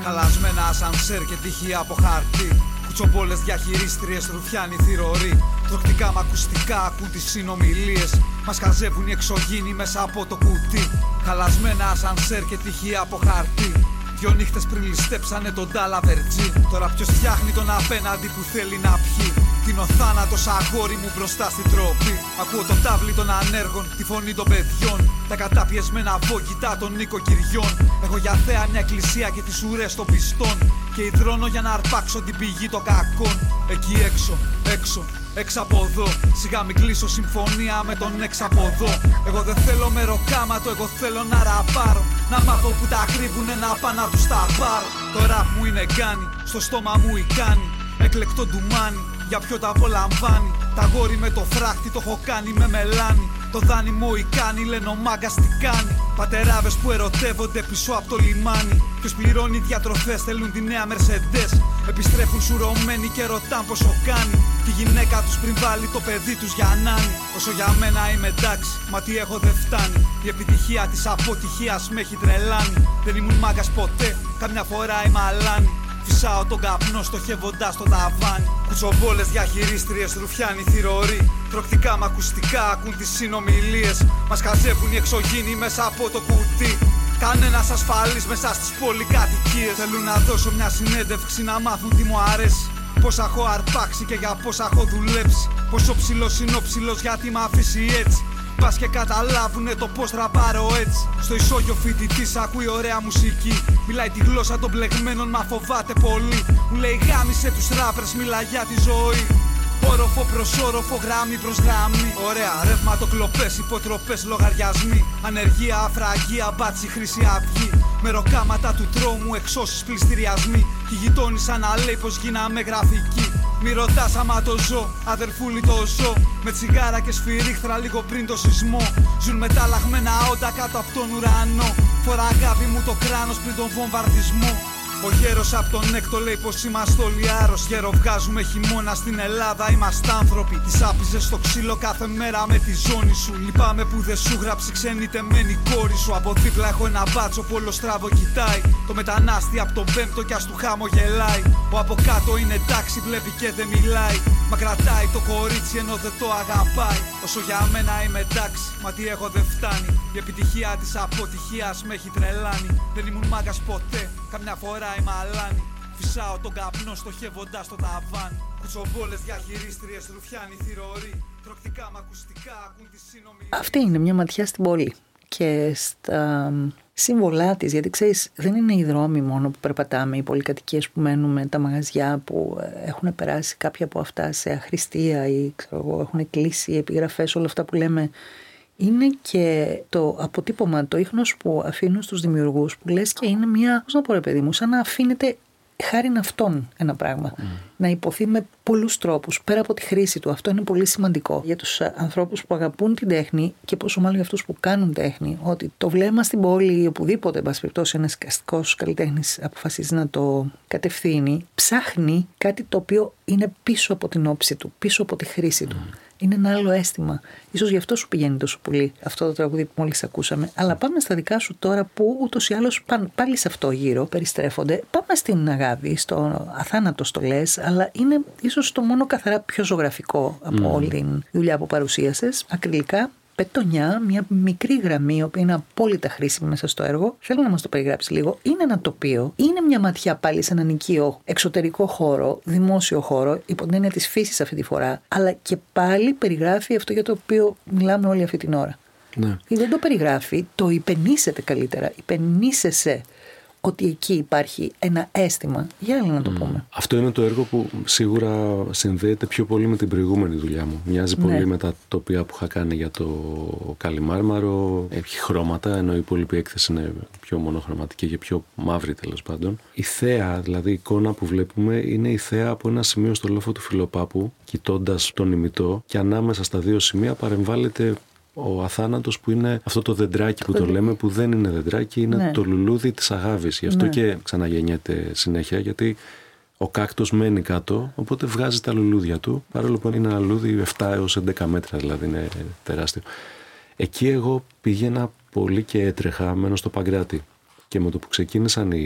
Χαλασμένα ασανσέρ και τυχεία από χαρτί. Κουτσομπόλες διαχειρίστριες, ρουφιάνοι θηροροί. Τροκτικά μ' ακουστικά ακούν τις συνομιλίες. Μας χαζεύουν οι εξωγήινοι μέσα από το κουτί. Χαλασμένα ασανσέρ και τυχεία από χαρτί. Δυο νύχτες πριν ληστέψανε τον Ντάλα Βερτζή. Τώρα ποιος φτιάχνει τον απέναντι που θέλει να πιει. Είναι ο θάνατος αγόρι μου μπροστά στην τροπή. Ακούω το τάβλι των ανέργων, τη φωνή των παιδιών. Τα καταπιεσμένα βόγγιτα των νοικοκυριών. Έχω για θέα μια εκκλησία και τις ουρές των πιστών. Και υδρώνω για να αρπάξω την πηγή των κακών. Εκεί έξω, έξω, έξω από εδώ. Σιγά μην κλείσω συμφωνία με τον έξω από εδώ. Εγώ δεν θέλω μεροκάματο, εγώ θέλω να ραπάρω. Να μάθω που τα κρύβουνε να πάω να τους τα πάρω. Το ραπ μου είναι γκάνι, στο στόμα μου η κάνι. Εκλεκτό ντουμάνι, για ποιο τα απολαμβάνει. Τα γόρι με το φράχτη το έχω κάνει με μελάνι. Το δάνειμο η κάνει, λένε ο μάγκας τι κάνει. Πατεράβες που ερωτεύονται πίσω από το λιμάνι. Ποιος πληρώνει διατροφές, θέλουν τη νέα Mercedes. Επιστρέφουν σουρωμένοι και ρωτάν πόσο κάνει. Τη γυναίκα τους πριν βάλει το παιδί τους για νάνι. Όσο για μένα είμαι εντάξει, μα τι έχω δεν φτάνει. Η επιτυχία της αποτυχίας με έχει τρελάνει. Δεν ήμουν μάγκας ποτέ, καμιά φορά είμαι αλάνι. Φυσάω τον καπνό στοχεύοντας στο ταβάνι. Κουτσομπόλες διαχειρίστριες, ρουφιάνοι θηροροί. Τροκτικά μ' ακουστικά ακούν τις συνομιλίες. Μας χαζεύουν οι εξωγήινοι μέσα από το κουτί. Κανένας ασφαλής μέσα στις πολυκατοικίες. Θέλουν να δώσω μια συνέντευξη να μάθουν τι μου αρέσει. Πόσα έχω αρπάξει και για πόσα έχω δουλέψει. Πόσο ψηλός είναι ο ψηλός γιατί μ' αφήσει έτσι. Πας και καταλάβουνε το πως τραπάρω έτσι. Στο ισόγειο φοιτητής ακούει ωραία μουσική. Μιλάει τη γλώσσα των μπλεγμένων μα φοβάται πολύ. Μου λέει γάμισε τους ράπερς, μιλά για τη ζωή. Όροφο προς όροφο, γράμμη προς γράμμη. Ωραία, ρεύματοκλοπές, υποτροπές, λογαριασμοί. Ανεργία, αφραγία, μπάτσι, χρυσή αυγή. Μεροκάματα του τρόμου, εξώσεις, πληστηριασμοί. Κι οι γειτόνις σαν να λέει πως γίναμε γραφικοί. Μη ρωτάς άμα το ζω, αδερφούλη το ζω. Με τσιγάρα και σφυρίχτρα λίγο πριν το σεισμό. Ζουν μεταλλαγμένα όντα κάτω από τον ουρανό. Φορά αγάπη μου το κράνος πριν τον βομβαρδισμό. Ο γέρος απ' τον έκτο λέει πως είμαστε όλοι άρρωστοι. Γέρο βγάζουμε χειμώνα στην Ελλάδα, είμαστε άνθρωποι. Τις άπιζες στο ξύλο κάθε μέρα με τη ζώνη σου. Λυπάμαι που δεν σου γράψει ξένη τεμένη κόρη σου. Από δίπλα έχω ένα μπάτσο που όλο στραβό κοιτάει. Το μετανάστη απ' τον πέμπτο κι ας του χαμογελάει. Ο από κάτω είναι εντάξει, βλέπει και δεν μιλάει. Μα κρατάει το κορίτσι ενώ δεν το αγαπάει. Όσο για μένα είμαι εντάξει, μα τι έχω δεν φτάνει. Η επιτυχία της αποτυχίας με έχει τρελάνει. Δεν ήμουν μάγκας ποτέ, καμιά φορά είμαι αλάνι. Φυσάω τον καπνό στοχεύοντας το ταβάνι. Κουτσομπόλες διαχειρίστριες, ρουφιάνοι θηροροί. Τροκτικά μ' ακουστικά ακούν τη συνομιλία. Αυτή είναι μια ματιά στην πόλη και στα σύμβολά της, γιατί ξέρεις δεν είναι οι δρόμοι μόνο που περπατάμε, οι πολυκατοικίες που μένουμε, τα μαγαζιά που έχουν περάσει κάποια από αυτά σε αχρηστία ή ξέρω εγώ, έχουν κλείσει οι επιγραφές, όλα αυτά που λέμε. Είναι και το αποτύπωμα, το ίχνος που αφήνουν στους δημιουργούς, που λες και είναι μια, πώς να πω ρε παιδί μου, σαν να αφήνεται χάριν αυτόν ένα πράγμα. Mm. Να υποθεί με πολλούς τρόπους, πέρα από τη χρήση του. Αυτό είναι πολύ σημαντικό για τους ανθρώπους που αγαπούν την τέχνη και πόσο μάλλον για αυτούς που κάνουν τέχνη. Ότι το βλέμμα στην πόλη ή οπουδήποτε, εν πάση περιπτώσει, ένας αστικός καλλιτέχνης αποφασίζει να το κατευθύνει, ψάχνει κάτι το οποίο είναι πίσω από την όψη του, πίσω από τη χρήση του. Mm. Είναι ένα άλλο αίσθημα. Ίσως γι' αυτό σου πηγαίνει τόσο πολύ αυτό το τραγούδι που μόλις ακούσαμε. Αλλά πάμε στα δικά σου τώρα που ούτως ή άλλως πάλι σε αυτό γύρω περιστρέφονται. Πάμε στην Αγάπη, στο Αθάνατο το λες, αλλά είναι ίσως το μόνο καθαρά πιο ζωγραφικό από mm. όλη την δουλειά που παρουσίασες. Ακριλικά, πετονιά, μια μικρή γραμμή, η οποία είναι απόλυτα χρήσιμη μέσα στο έργο. Θέλω να μας το περιγράψεις λίγο. Είναι ένα τοπίο, είναι μια ματιά πάλι σε έναν οικείο, εξωτερικό χώρο, δημόσιο χώρο, υπό την έννοια της φύσης αυτή τη φορά, αλλά και πάλι περιγράφει αυτό για το οποίο μιλάμε όλη αυτή την ώρα. Ναι. Και δεν το περιγράφει, το υπενήσεται καλύτερα. Υπενήσεσαι ότι εκεί υπάρχει ένα αίσθημα. Για άλλα να το mm. πούμε. Αυτό είναι το έργο που σίγουρα συνδέεται πιο πολύ με την προηγούμενη δουλειά μου. Μοιάζει ναι. πολύ με τα τοπία που είχα κάνει για το Καλιμάρμαρο. Έχει χρώματα, ενώ η υπόλοιπη έκθεση είναι πιο μονοχρωματική και πιο μαύρη τέλος πάντων. Η θέα, δηλαδή η εικόνα που βλέπουμε, είναι η θέα από ένα σημείο στο λόφο του Φιλοπάπου, κοιτώντας τον ημιτό, και ανάμεσα στα δύο σημεία παρεμβάλλεται ο Αθάνατος, που είναι αυτό το δεντράκι που το λέμε, που δεν είναι δεντράκι, είναι ναι. το λουλούδι της αγάπης. Γι' αυτό ναι. και ξαναγεννιέται συνέχεια, γιατί ο κάκτος μένει κάτω, οπότε βγάζει τα λουλούδια του, παρόλο που είναι ένα λουλούδι επτά έως έντεκα μέτρα, δηλαδή είναι τεράστιο. Εκεί εγώ πήγαινα πολύ και έτρεχα, μένω στο Παγκράτη. Και με το που ξεκίνησαν οι,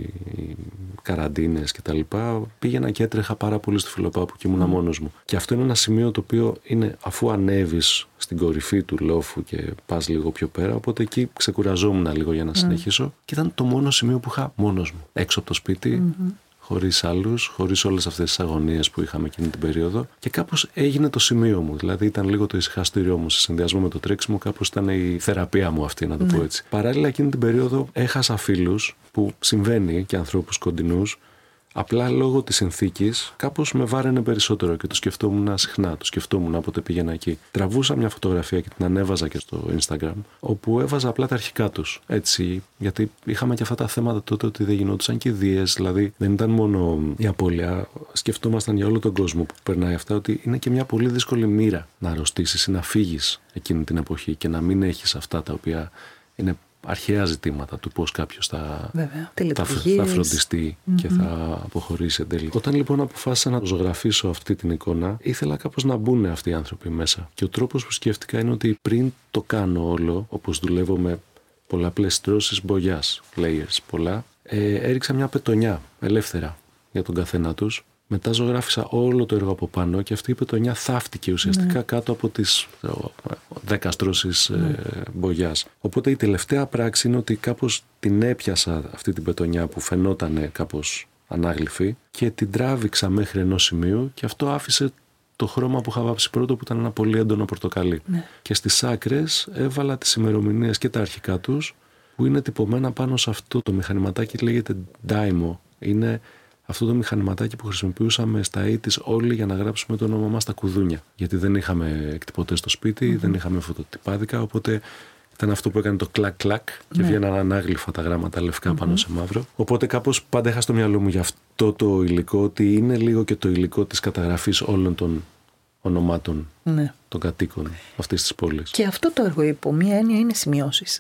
οι καραντίνες και τα λοιπά, πήγαινα και έτρεχα πάρα πολύ στο Φιλοπάπου και ήμουνα mm. μόνος μου. Και αυτό είναι ένα σημείο το οποίο είναι, αφού ανέβεις στην κορυφή του λόφου και πας λίγο πιο πέρα, οπότε εκεί ξεκουραζόμουν λίγο για να mm. συνεχίσω. Και ήταν το μόνο σημείο που είχα μόνος μου. Έξω από το σπίτι, mm-hmm. χωρίς άλλους, χωρίς όλες αυτές τις αγωνίες που είχαμε εκείνη την περίοδο. Και κάπως έγινε το σημείο μου. Δηλαδή ήταν λίγο το ησυχαστήριό μου σε συνδυασμό με το τρέξιμο, κάπως ήταν η θεραπεία μου αυτή, να το πω έτσι. Παράλληλα, εκείνη την περίοδο έχασα φίλους, που συμβαίνει, και ανθρώπους κοντινούς. Απλά λόγω της συνθήκης κάπως με βάραινε περισσότερο και το σκεφτόμουν συχνά. Το σκεφτόμουν όποτε πήγαινα εκεί. Τραβούσα μια φωτογραφία και την ανέβαζα και στο Instagram, όπου έβαζα απλά τα αρχικά τους. Έτσι, γιατί είχαμε και αυτά τα θέματα τότε ότι δεν γινόντουσαν κηδείες, δηλαδή δεν ήταν μόνο η απώλεια. Σκεφτόμασταν για όλο τον κόσμο που περνάει αυτά, ότι είναι και μια πολύ δύσκολη μοίρα να αρρωστήσεις ή να φύγεις εκείνη την εποχή και να μην έχεις αυτά τα οποία είναι αρχαία ζητήματα του πώς κάποιος θα, θα, θα φροντιστεί mm-hmm. και θα αποχωρήσει εν τέλει. Όταν λοιπόν αποφάσισα να ζωγραφίσω αυτή την εικόνα, ήθελα κάπως να μπουν αυτοί οι άνθρωποι μέσα. Και ο τρόπος που σκέφτηκα είναι ότι πριν το κάνω όλο, όπως δουλεύω με πολλαπλές στρώσεις μπογιάς, layers πολλά, ε, έριξα μια πετονιά ελεύθερα για τον καθένα τους. Μετά ζωγράφισα όλο το έργο από πάνω και αυτή η πετονιά θαύτηκε ουσιαστικά ναι. κάτω από τις δέκα στρώσεις ναι. ε, μπογιάς. Οπότε η τελευταία πράξη είναι ότι κάπως την έπιασα αυτή την πετονιά που φαινόταν κάπως ανάγλυφη και την τράβηξα μέχρι ενός σημείου και αυτό άφησε το χρώμα που είχα βάψει πρώτο, που ήταν ένα πολύ έντονο πορτοκαλί. Ναι. Και στις άκρες έβαλα τις ημερομηνίες και τα αρχικά τους, που είναι τυπωμένα πάνω σε αυτό το μηχανηματάκι, λέγεται Daimo. Είναι αυτό το μηχανηματάκι που χρησιμοποιούσαμε στα ογδόντα όλοι για να γράψουμε το όνομά μας στα κουδούνια. Γιατί δεν είχαμε εκτυπωτές στο σπίτι, mm-hmm. δεν είχαμε φωτοτυπάδικα, οπότε ήταν αυτό που έκανε το κλακ-κλακ και ναι. βγαίναν ανάγλυφα τα γράμματα λευκά mm-hmm. πάνω σε μαύρο. Οπότε κάπως πάντα είχα στο μυαλό μου για αυτό το υλικό, ότι είναι λίγο και το υλικό της καταγραφής όλων των ονομάτων ναι. των κατοίκων αυτής της πόλης. Και αυτό το έργο, υπό μία έννοια, είναι σημειώσεις.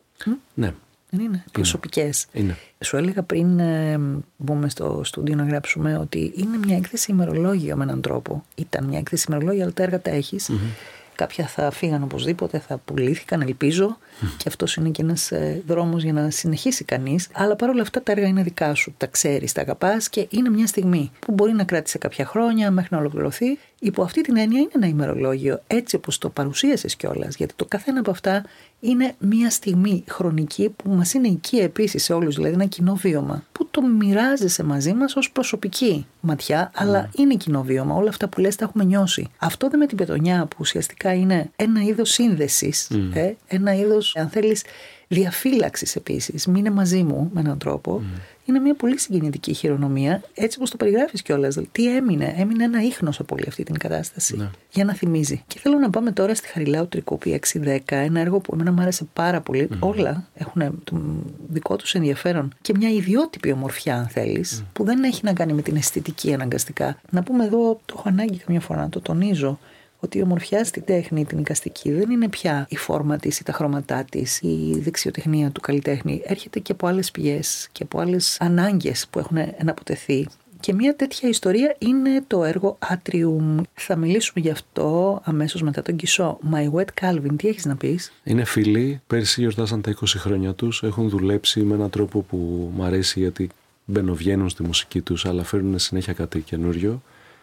Ναι. Δεν είναι προσωπικές. Είναι. Σου έλεγα πριν ε, μπούμε στο στούντιο να γράψουμε ότι είναι μια έκθεση ημερολόγιο με έναν τρόπο. Ήταν μια έκθεση ημερολόγιο, αλλά τα έργα τα έχεις. Mm-hmm. Κάποια θα φύγαν οπωσδήποτε, θα πουλήθηκαν, ελπίζω. Mm. Και αυτός είναι και ένας ε, δρόμος για να συνεχίσει κανείς. Αλλά παρόλα αυτά τα έργα είναι δικά σου. Τα ξέρεις, τα αγαπάς και είναι μια στιγμή που μπορεί να κράτησε κάποια χρόνια μέχρι να ολοκληρωθεί. Υπό αυτή την έννοια είναι ένα ημερολόγιο, έτσι όπως το παρουσίασες κιόλας. Γιατί το καθένα από αυτά είναι μια στιγμή χρονική που μας είναι οικία επίσης σε όλους, δηλαδή ένα κοινό βίωμα που το μοιράζεσαι μαζί μας ως προσωπική ματιά, mm. αλλά είναι κοινό βίωμα. Όλα αυτά που λες τα έχουμε νιώσει. Αυτό δε με την πετονιά που ουσιαστικά είναι ένα είδος σύνδεσης, mm. ε, ένα είδος, αν θέλεις, διαφύλαξης επίσης. Μείνε μαζί μου με έναν τρόπο. Mm. Είναι μια πολύ συγκινητική χειρονομία, έτσι όπως το περιγράφεις κιόλας. Τι έμεινε, έμεινε ένα ίχνος από όλη αυτή την κατάσταση. Ναι. Για να θυμίζει. Και θέλω να πάμε τώρα στη Χαριλάου Τρικούπη έξι δέκα, ένα έργο που εμένα μου άρεσε πάρα πολύ. Mm. Όλα έχουν το δικό τους ενδιαφέρον και μια ιδιότυπη ομορφιά, αν θέλεις, mm. που δεν έχει να κάνει με την αισθητική αναγκαστικά. Να πούμε εδώ, το έχω ανάγκη καμιά φορά να το τονίζω, ότι η ομορφιά στη τέχνη, την εικαστική, δεν είναι πια η φόρμα της ή τα χρώματά της, η δεξιοτεχνία του καλλιτέχνη. Έρχεται και από άλλες πηγές και από άλλες ανάγκες που έχουν εναποτεθεί. Και μια τέτοια ιστορία είναι το έργο Atrium. Θα μιλήσουμε γι' αυτό αμέσως μετά τον Κισό. My Wet Calvin, τι έχεις να πεις? Είναι φίλοι, πέρσι γιορτάσαν τα είκοσι χρόνια τους. Έχουν δουλέψει με έναν τρόπο που μου αρέσει, γιατί μπαινοβγαίνουν στη μουσική τους, αλλά φέρνουν συνέχεια κάτι καινούριο.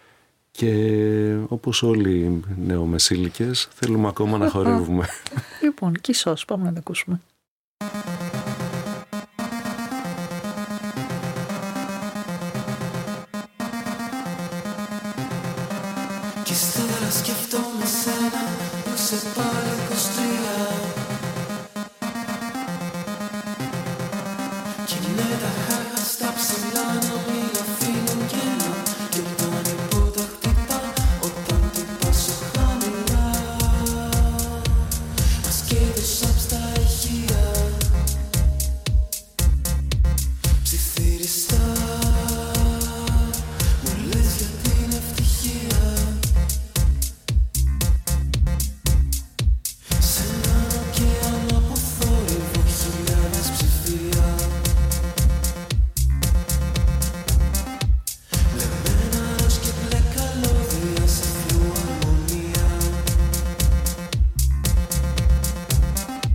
Και όπως όλοι οι νεομεσήλικες θέλουμε ακόμα να χορεύουμε. Λοιπόν, Κισός, πάμε να τα ακούσουμε. Κι ύστερα σκεφτόμαι σένα που σε πάρει είκοσι τρία. Κι είναι τα χάρια στα ψηλά να μην αφήνουν κενά. Και το ανυπότα χτυπά όταν τυπάσω χαμηλά. Ασκέτος απ' στα ηχεία, ψιθυριστά. Μου λες για την ευτυχία. Σε έναν ωκεάνο από θόρυβο χιλιάδες ψηφία. Λεμμένα ροζ και μπλε καλώδια σε φλου αρμονία.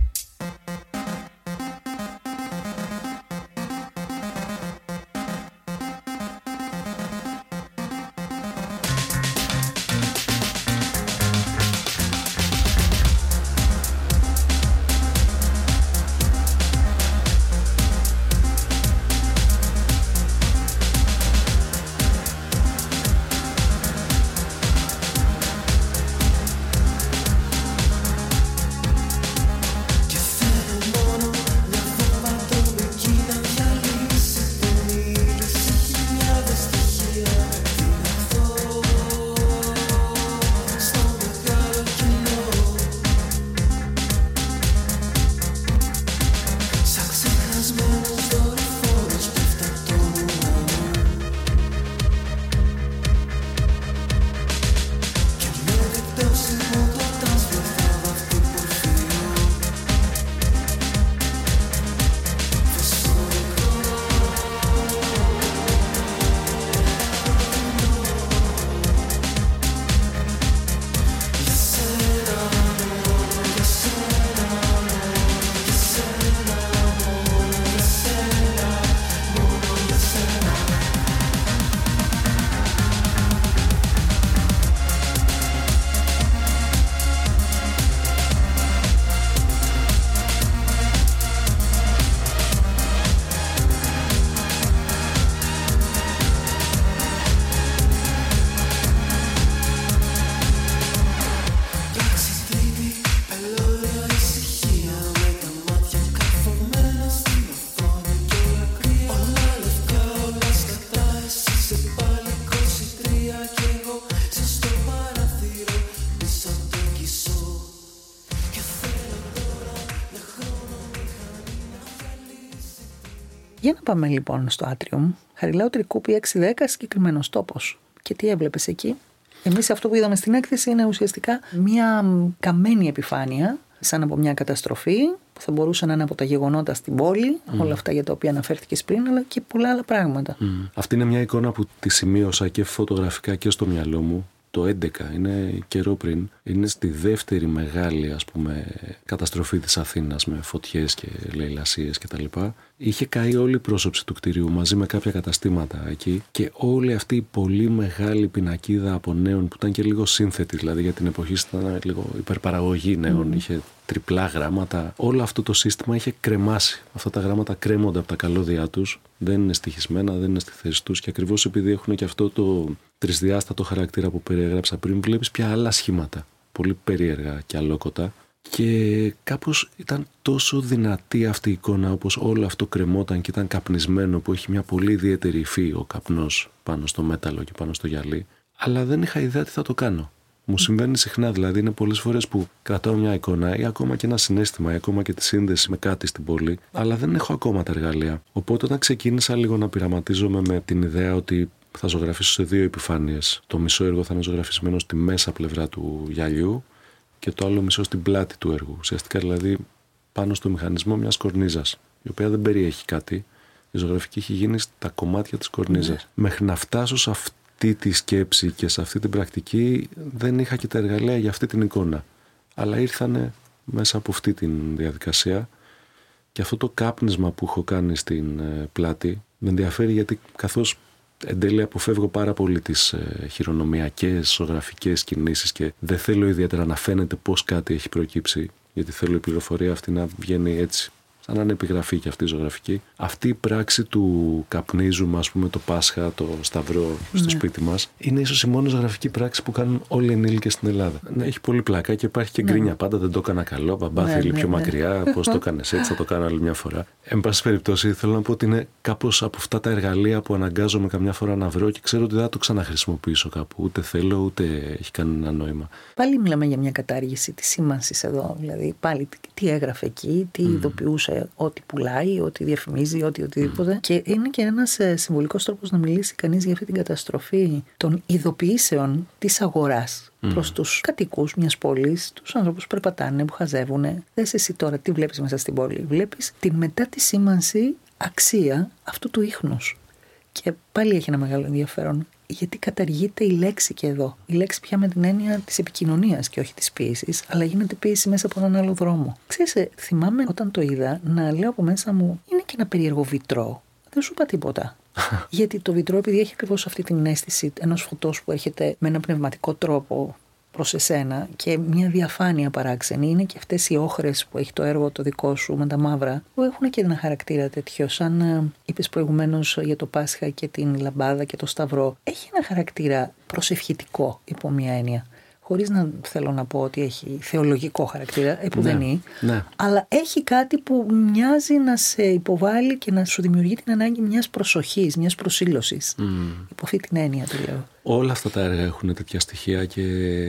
Για να πάμε λοιπόν στο Άτριουμ. Χαριλάου Τρικούπη έξι δέκα, συγκεκριμένος τόπος. Και τι έβλεπες εκεί? Εμείς αυτό που είδαμε στην έκθεση είναι ουσιαστικά μια καμένη επιφάνεια, σαν από μια καταστροφή, που θα μπορούσε να είναι από τα γεγονότα στην πόλη, mm. όλα αυτά για τα οποία αναφέρθηκες πριν, αλλά και πολλά άλλα πράγματα. Mm. Αυτή είναι μια εικόνα που τη σημείωσα και φωτογραφικά και στο μυαλό μου. Το έντεκα, είναι καιρό πριν, είναι στη δεύτερη μεγάλη, ας πούμε, καταστροφή της Αθήνας με φωτιές και λαιλασίες κτλ. Είχε καεί όλη η πρόσωψη του κτηρίου μαζί με κάποια καταστήματα εκεί και όλη αυτή η πολύ μεγάλη πινακίδα από νέων που ήταν και λίγο σύνθετη, δηλαδή για την εποχή ήταν λίγο υπερπαραγωγή νέων, mm. είχε τριπλά γράμματα. Όλο αυτό το σύστημα είχε κρεμάσει. Αυτά τα γράμματα κρέμονται από τα καλώδια τους, δεν είναι στοιχισμένα, δεν είναι στη θέση τους και ακριβώς επειδή έχουν και αυτό το τρισδιάστατο χαρακτήρα που περιέγραψα πριν, βλέπεις πια άλλα σχήματα, πολύ περίεργα και αλόκοτα. Και κάπως ήταν τόσο δυνατή αυτή η εικόνα, όπως όλο αυτό κρεμόταν και ήταν καπνισμένο, που έχει μια πολύ ιδιαίτερη υφή ο καπνός πάνω στο μέταλλο και πάνω στο γυαλί. Αλλά δεν είχα ιδέα τι θα το κάνω. Μου συμβαίνει συχνά, δηλαδή είναι πολλές φορές που κρατάω μια εικόνα ή ακόμα και ένα συναίσθημα ή ακόμα και τη σύνδεση με κάτι στην πόλη, αλλά δεν έχω ακόμα τα εργαλεία. Οπότε όταν ξεκίνησα λίγο να πειραματίζομαι με την ιδέα ότι θα ζωγραφίσω σε δύο επιφάνειες, το μισό έργο θα είναι ζωγραφισμένο στη μέσα πλευρά του γυαλιού και το άλλο μισό στην πλάτη του έργου. Ουσιαστικά δηλαδή πάνω στο μηχανισμό μιας κορνίζας, η οποία δεν περιέχει κάτι. Η ζωγραφική έχει γίνει στα κομμάτια της κορνίζας. Mm. Μέχρι να φτάσω σε αυτή τη σκέψη και σε αυτή την πρακτική, δεν είχα και τα εργαλεία για αυτή την εικόνα. Αλλά ήρθανε μέσα από αυτή τη διαδικασία και αυτό το κάπνισμα που έχω κάνει στην πλάτη με ενδιαφέρει, γιατί καθώς εν τέλει αποφεύγω πάρα πολύ τις ε, χειρονομιακές ζωγραφικές κινήσεις και δεν θέλω ιδιαίτερα να φαίνεται πώς κάτι έχει προκύψει, γιατί θέλω η πληροφορία αυτή να βγαίνει έτσι, σαν να είναι επιγραφή και αυτή η ζωγραφική. Αυτή η πράξη του καπνίζουμε, ας πούμε, το Πάσχα, το Σταυρό στο ναι. σπίτι μας, είναι ίσως η μόνη ζωγραφική πράξη που κάνουν όλοι οι ενήλικες στην Ελλάδα. Ναι. Έχει πολύ πλάκα και υπάρχει και γκρίνια. Ναι. Πάντα δεν το έκανα καλό. Μπαμπά ναι, θέλει ναι, πιο ναι. μακριά. Πώς το έκανες έτσι, θα το κάνω άλλη μια φορά. Εν πάση περιπτώσει, θέλω να πω ότι είναι κάπως από αυτά τα εργαλεία που αναγκάζομαι καμιά φορά να βρω και ξέρω ότι δεν θα το ξαναχρησιμοποιήσω κάπου. Ούτε θέλω, ούτε έχει κανένα νόημα. Πάλι μιλάμε για μια κατάργηση τη σήμανση εδώ. Δηλαδή, πάλι τι έγραφε εκεί, τι mm. ειδοποιούσε. Ό,τι πουλάει, ό,τι διαφημίζει, ό,τι οτιδήποτε. Mm. Και είναι και ένας ε, συμβολικός τρόπος να μιλήσει κανείς για αυτή την καταστροφή των ειδοποιήσεων της αγοράς mm. προς τους κατοικούς μιας πόλης, τους ανθρώπους που περπατάνε, που χαζεύουν. Δες εσύ τώρα τι βλέπεις μέσα στην πόλη. Βλέπεις την μετά τη σήμανση αξία αυτού του ίχνους. Και πάλι έχει ένα μεγάλο ενδιαφέρον. Γιατί καταργείται η λέξη και εδώ. Η λέξη πια με την έννοια της επικοινωνίας και όχι της ποίησης, αλλά γίνεται ποίηση μέσα από έναν άλλο δρόμο. Ξέρεις, θυμάμαι όταν το είδα να λέω από μέσα μου, είναι και ένα περίεργο βιτρό. Δεν σου είπα τίποτα. Γιατί το βιτρό, επειδή έχει ακριβώς αυτή την αίσθηση ενός φωτός που έρχεται με έναν πνευματικό τρόπο προς εσένα και μια διαφάνεια παράξενη, είναι και αυτές οι όχρες που έχει το έργο το δικό σου με τα μαύρα, που έχουν και ένα χαρακτήρα τέτοιο, σαν ε, είπες προηγουμένως για το Πάσχα και την λαμπάδα και το Σταυρό. Έχει ένα χαρακτήρα προσευχητικό υπό μια έννοια. Χωρίς να θέλω να πω ότι έχει θεολογικό χαρακτήρα, επουδενή, ναι, ναι. αλλά έχει κάτι που μοιάζει να σε υποβάλει και να σου δημιουργεί την ανάγκη μιας προσοχής, μιας προσήλωσης. Mm. Υπό αυτή την έννοια το λέω. Όλα αυτά τα έργα έχουν τέτοια στοιχεία και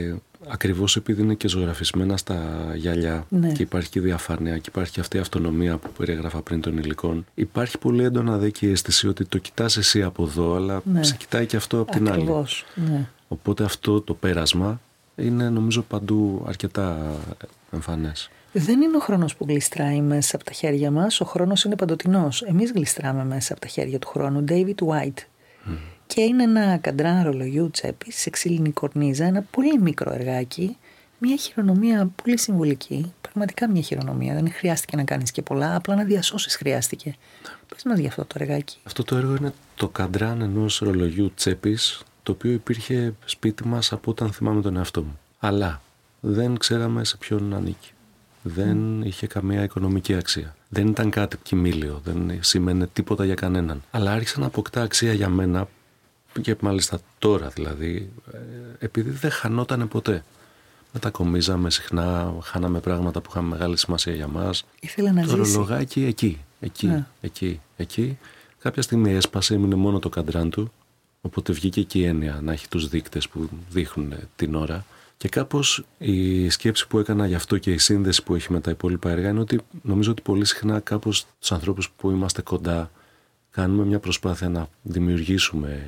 ακριβώς επειδή είναι και ζωγραφισμένα στα γυαλιά ναι. και υπάρχει και διαφάνεια και υπάρχει και αυτή η αυτονομία που περιέγραφα πριν των υλικών, υπάρχει πολύ έντονα δε και η αίσθηση ότι το κοιτάς εσύ από εδώ, αλλά ναι. σε κοιτάει και αυτό από την ακριβώς, άλλη. Ναι. Οπότε αυτό το πέρασμα είναι νομίζω παντού αρκετά εμφανές. Δεν είναι ο χρόνος που γλιστράει μέσα από τα χέρια μας, ο χρόνος είναι παντοτινός. Εμείς γλιστράμε μέσα από τα χέρια του χρόνου. David White. Mm. Και είναι ένα καντράν ρολογιού τσέπης σε ξύλινη κορνίζα, ένα πολύ μικρό εργάκι, μια χειρονομία πολύ συμβολική, πραγματικά μια χειρονομία. Δεν χρειάστηκε να κάνεις και πολλά, απλά να διασώσεις χρειάστηκε. Mm. Πες μας για αυτό το εργάκι. Αυτό το έργο είναι το καντράν ενός ρολογιού τσέπης, το οποίο υπήρχε σπίτι μας από όταν θυμάμαι τον εαυτό μου. Αλλά δεν ξέραμε σε ποιον ανήκει. Δεν mm. είχε καμία οικονομική αξία. Δεν ήταν κάτι κοιμήλιο, δεν σήμαινε τίποτα για κανέναν. Αλλά άρχισε να αποκτά αξία για μένα, και μάλιστα τώρα δηλαδή, επειδή δεν χανότανε ποτέ. Μετακομίζαμε συχνά, χάναμε πράγματα που είχαν μεγάλη σημασία για μας. Ήθελε να το ζήσει. ρολογάκι εκεί, εκεί, yeah. εκεί, εκεί. Κάποια στιγμή έσπασε, έμεινε μόνο το καντράν του. Οπότε βγήκε και η έννοια να έχει τους δείκτες που δείχνουν την ώρα. Και κάπως η σκέψη που έκανα γι' αυτό και η σύνδεση που έχει με τα υπόλοιπα έργα είναι ότι νομίζω ότι πολύ συχνά κάπως τους ανθρώπους που είμαστε κοντά κάνουμε μια προσπάθεια να δημιουργήσουμε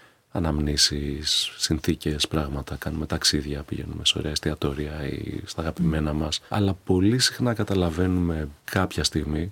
αναμνήσεις, συνθήκες, πράγματα. Κάνουμε ταξίδια, πηγαίνουμε σε ωραία εστιατόρια ή στα αγαπημένα μας. Αλλά πολύ συχνά καταλαβαίνουμε κάποια στιγμή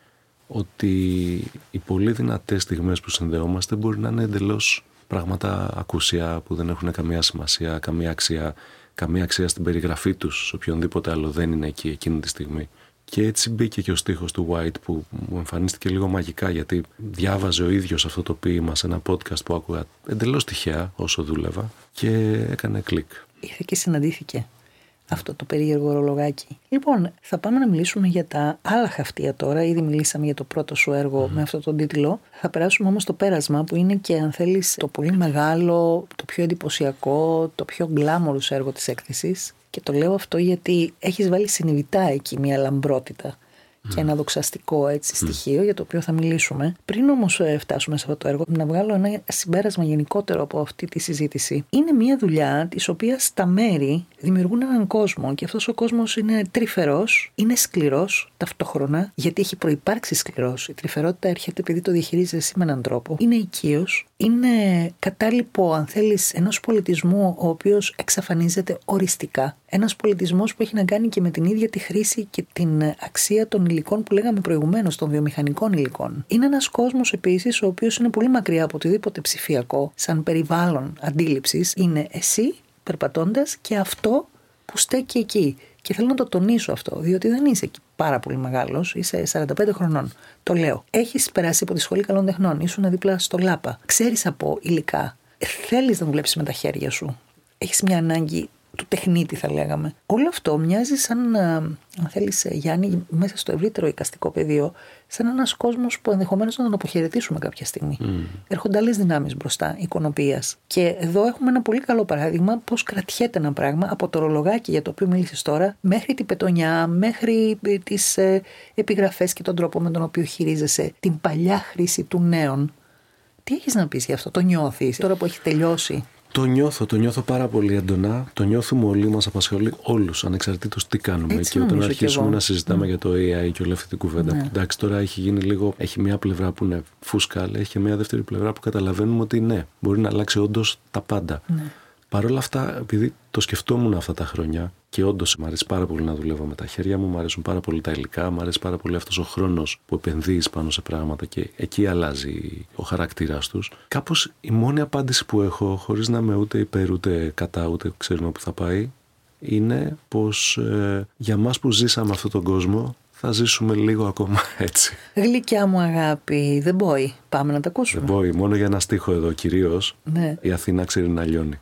ότι οι πολύ δυνατές στιγμές που συνδεόμαστε μπορεί να είναι εντελώς πράγματα ακούσια που δεν έχουν καμία σημασία, καμία αξία, καμία αξία στην περιγραφή τους, σε οποιονδήποτε άλλο δεν είναι εκεί εκείνη τη στιγμή. Και έτσι μπήκε και ο στίχος του White που μου εμφανίστηκε λίγο μαγικά, γιατί διάβαζε ο ίδιος αυτό το ποίημα σε ένα podcast που άκουγα εντελώς τυχαία όσο δούλευα και έκανε κλικ. Ήρθε και συναντήθηκε αυτό το περίεργο ορολογάκι. Λοιπόν, θα πάμε να μιλήσουμε για τα άλλα χαυτία τώρα. Ήδη μιλήσαμε για το πρώτο σου έργο mm. με αυτό τον τίτλο. Θα περάσουμε όμως στο πέρασμα, που είναι και, αν θέλεις, το πολύ μεγάλο, το πιο εντυπωσιακό, το πιο γκλάμορους έργο της έκθεσης. Και το λέω αυτό γιατί έχεις βάλει συνειδητά εκεί μια λαμπρότητα mm. και ένα δοξαστικό έτσι, mm. στοιχείο για το οποίο θα μιλήσουμε. Πριν όμως φτάσουμε σε αυτό το έργο, να βγάλω ένα συμπέρασμα γενικότερο από αυτή τη συζήτηση. Είναι μια δουλειά της οποίας τα μέρη δημιουργούν έναν κόσμο και αυτός ο κόσμος είναι τρυφερός, είναι σκληρός ταυτόχρονα, γιατί έχει προϋπάρξει σκληρός. Η τρυφερότητα έρχεται επειδή το διαχειρίζεσαι με έναν τρόπο. Είναι οικείος, είναι κατάλοιπο, αν θέλεις, ενός πολιτισμού ο οποίος εξαφανίζεται οριστικά. Ένας πολιτισμός που έχει να κάνει και με την ίδια τη χρήση και την αξία των υλικών που λέγαμε προηγουμένως, των βιομηχανικών υλικών. Είναι ένας κόσμος επίσης ο οποίος είναι πολύ μακριά από οτιδήποτε ψηφιακό, σαν περιβάλλον αντίληψης. Είναι εσύ περπατώντας και αυτό που στέκει εκεί. Και θέλω να το τονίσω αυτό, διότι δεν είσαι πάρα πολύ μεγάλος, είσαι σαράντα πέντε χρονών. Το λέω. Έχεις περάσει από τη Σχολή Καλών Τεχνών, ήσουν δίπλα στο Λάπα. Ξέρεις από υλικά. Θέλεις να δουλέψεις με τα χέρια σου. Έχεις μια ανάγκη του τεχνίτη, θα λέγαμε. Όλο αυτό μοιάζει σαν, αν θέλεις, Γιάννη, μέσα στο ευρύτερο εικαστικό πεδίο, σαν ένας κόσμος που ενδεχομένως να τον αποχαιρετήσουμε κάποια στιγμή. Mm. Έρχονται άλλες δυνάμεις μπροστά, εικονοποίησης. Και εδώ έχουμε ένα πολύ καλό παράδειγμα πώς κρατιέται ένα πράγμα από το ρολογάκι για το οποίο μίλησες τώρα, μέχρι την πετονιά, μέχρι τις ε, επιγραφές και τον τρόπο με τον οποίο χειρίζεσαι την παλιά χρήση του νέων. Τι έχεις να πεις γι' αυτό, το νιώθεις τώρα που έχει τελειώσει? Το νιώθω, το νιώθω πάρα πολύ έντονα. Το νιώθουμε όλοι, μας απασχολεί όλους, ανεξαρτήτως τι κάνουμε. Έτσι και όταν αρχίσουμε και να συζητάμε mm. για το έι άι και όλη αυτή την κουβέντα. Ναι. Εντάξει, τώρα έχει γίνει λίγο. Έχει μια πλευρά που είναι φούσκα, αλλά έχει και μια δεύτερη πλευρά που καταλαβαίνουμε ότι ναι, μπορεί να αλλάξει όντως τα πάντα. Ναι. Παρ' όλα αυτά, επειδή το σκεφτόμουν αυτά τα χρόνια και όντως μου αρέσει πάρα πολύ να δουλεύω με τα χέρια μου, μου αρέσουν πάρα πολύ τα υλικά, μου αρέσει πάρα πολύ αυτός ο χρόνος που επενδύεις πάνω σε πράγματα και εκεί αλλάζει ο χαρακτήρας τους. Κάπως η μόνη απάντηση που έχω, χωρίς να είμαι ούτε υπέρ ούτε κατά, ούτε ξέρουμε που θα πάει, είναι πως ε, για μας που ζήσαμε αυτόν τον κόσμο, θα ζήσουμε λίγο ακόμα έτσι. Γλυκιά μου αγάπη, δεν μπορεί. Πάμε να τα ακούσουμε. Δεν μπορεί, μόνο για ένα στίχο εδώ κυρίως, ναι. Η Αθήνα ξέρει να λιώνει.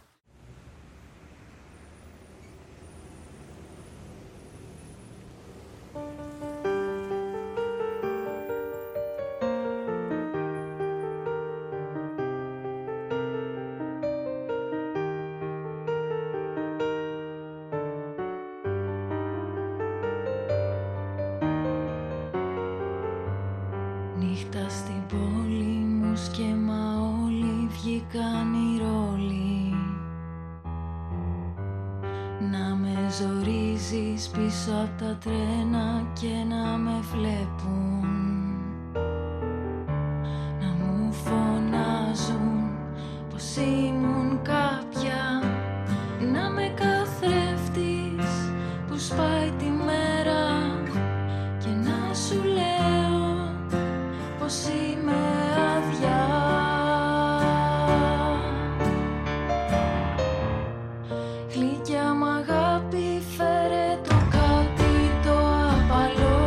Νύχτα στην πόλη μου σκέμα όλοι βγήκαν οι ρόλοι. Να με ζορίζεις πίσω απ' τα τρένα και να με βλέπουν. Να μου φωνάζουν πως ήμουν κάποια. Να με καθρέφτεις που σπάει τη μέρα και να σου λέω πως είμαι άδεια. Γλυκιά μ' αγάπη, φέρε το κάτι το απαλό.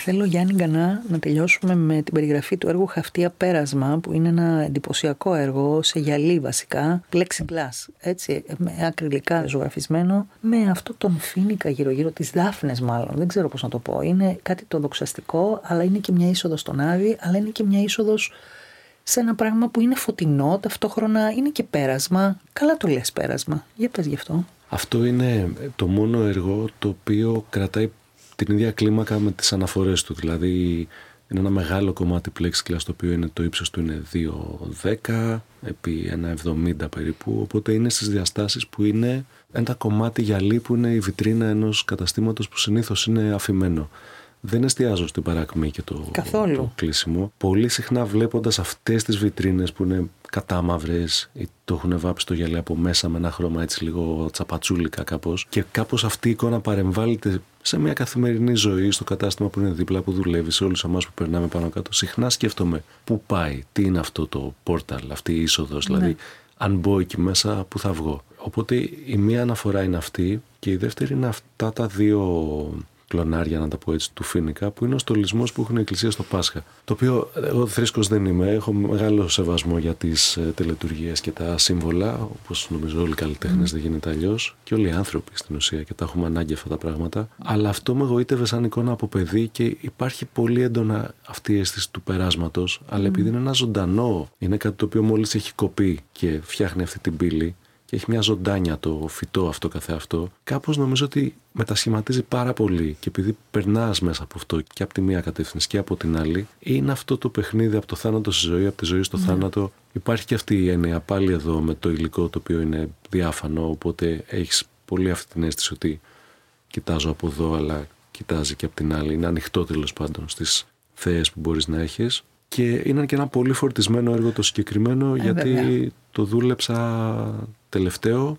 Θέλω, Γιάννη Γκανά, να τελειώσουμε με την περιγραφή του έργου Χαυτία Πέρασμα, που είναι ένα εντυπωσιακό έργο σε γυαλί βασικά, plexiglass, έτσι, με ακριλικά ζωγραφισμένο, με αυτό τον φοίνικα γύρω-γύρω, τις δάφνες μάλλον, δεν ξέρω πώς να το πω. Είναι κάτι το δοξαστικό, αλλά είναι και μια είσοδος στον Άδη, αλλά είναι και μια είσοδος σε ένα πράγμα που είναι φωτεινό, ταυτόχρονα είναι και πέρασμα. Καλά το λες πέρασμα. Για πες γι' αυτό. Αυτό είναι το μόνο έργο το οποίο κρατάει την ίδια κλίμακα με τις αναφορές του. Δηλαδή είναι ένα μεγάλο κομμάτι plexiglass, το οποίο είναι, το ύψος του είναι δύο δέκα επί ένα εβδομήντα περίπου, οπότε είναι στις διαστάσεις που είναι ένα κομμάτι γυαλί που είναι η βιτρίνα ενός καταστήματος που συνήθως είναι αφημένο. Δεν εστιάζω στην παρακμή και το, το κλείσιμο. Πολύ συχνά βλέποντας αυτές τις βιτρίνες που είναι κατάμαυρες ή το έχουν βάψει το γυαλί από μέσα με ένα χρώμα έτσι λίγο τσαπατσούλικα κάπως, και κάπως αυτή η εικόνα παρεμβάλλεται σε μια καθημερινή ζωή στο κατάστημα που είναι δίπλα, που δουλεύει, σε όλους εμάς που περνάμε πάνω κάτω. Συχνά σκέφτομαι πού πάει, τι είναι αυτό το πόρταλ, αυτή η είσοδος, ναι. Δηλαδή αν μπω εκεί μέσα, πού θα βγω. Οπότε η μία αναφορά είναι αυτή και η δεύτερη είναι αυτά τα δύο κλονάρια, να τα πω έτσι, του φοίνικα, που είναι ο στολισμός που έχουν οι εκκλησίες στο Πάσχα. Το οποίο εγώ θρήσκος δεν είμαι, έχω μεγάλο σεβασμό για τις ε, τελετουργίες και τα σύμβολα, όπως νομίζω όλοι οι καλλιτέχνες mm. δεν γίνεται αλλιώς, και όλοι οι άνθρωποι στην ουσία, και τα έχουμε ανάγκη αυτά τα πράγματα. Αλλά αυτό με εγωίτευε σαν εικόνα από παιδί και υπάρχει πολύ έντονα αυτή η αίσθηση του περάσματος, αλλά mm. επειδή είναι ένα ζωντανό, είναι κάτι το οποίο μόλις έχει κοπεί και φτιάχνει αυτή την πύλη. Και έχει μια ζωντάνια το φυτό αυτό καθεαυτό, κάπως νομίζω ότι μετασχηματίζει πάρα πολύ, και επειδή περνάς μέσα από αυτό και από τη μία κατεύθυνση και από την άλλη, είναι αυτό το παιχνίδι από το θάνατο στη ζωή, από τη ζωή στο mm. θάνατο. Υπάρχει και αυτή η έννοια πάλι εδώ με το υλικό το οποίο είναι διάφανο, οπότε έχεις πολύ αυτή την αίσθηση ότι κοιτάζω από εδώ, αλλά κοιτάζει και από την άλλη. Είναι ανοιχτό τέλος πάντων στις θέες που μπορείς να έχεις. Και είναι και ένα πολύ φορτισμένο έργο το συγκεκριμένο, ε, γιατί βέβαια. Το δούλεψα τελευταίο,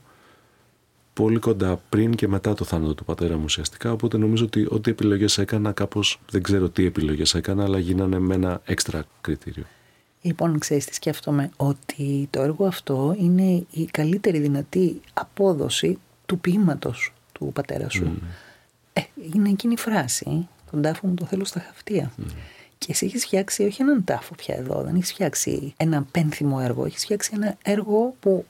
πολύ κοντά πριν και μετά το θάνατο του πατέρα μου ουσιαστικά, οπότε νομίζω ότι ό,τι επιλογές έκανα, κάπως δεν ξέρω τι επιλογές έκανα, αλλά γίνανε με ένα έξτρα κριτήριο. Λοιπόν, ξέρεις τι σκέφτομαι, ότι το έργο αυτό είναι η καλύτερη δυνατή απόδοση του ποίηματος του πατέρα σου. Mm. Ε, είναι εκείνη η φράση, τον τάφο μου το θέλω στα χαυτία. Mm. Και εσύ έχεις φτιάξει όχι έναν τάφο πια εδώ, δεν έχεις φτιάξει ένα πένθυμο έργο, έχεις φτιάξει ένα έργο που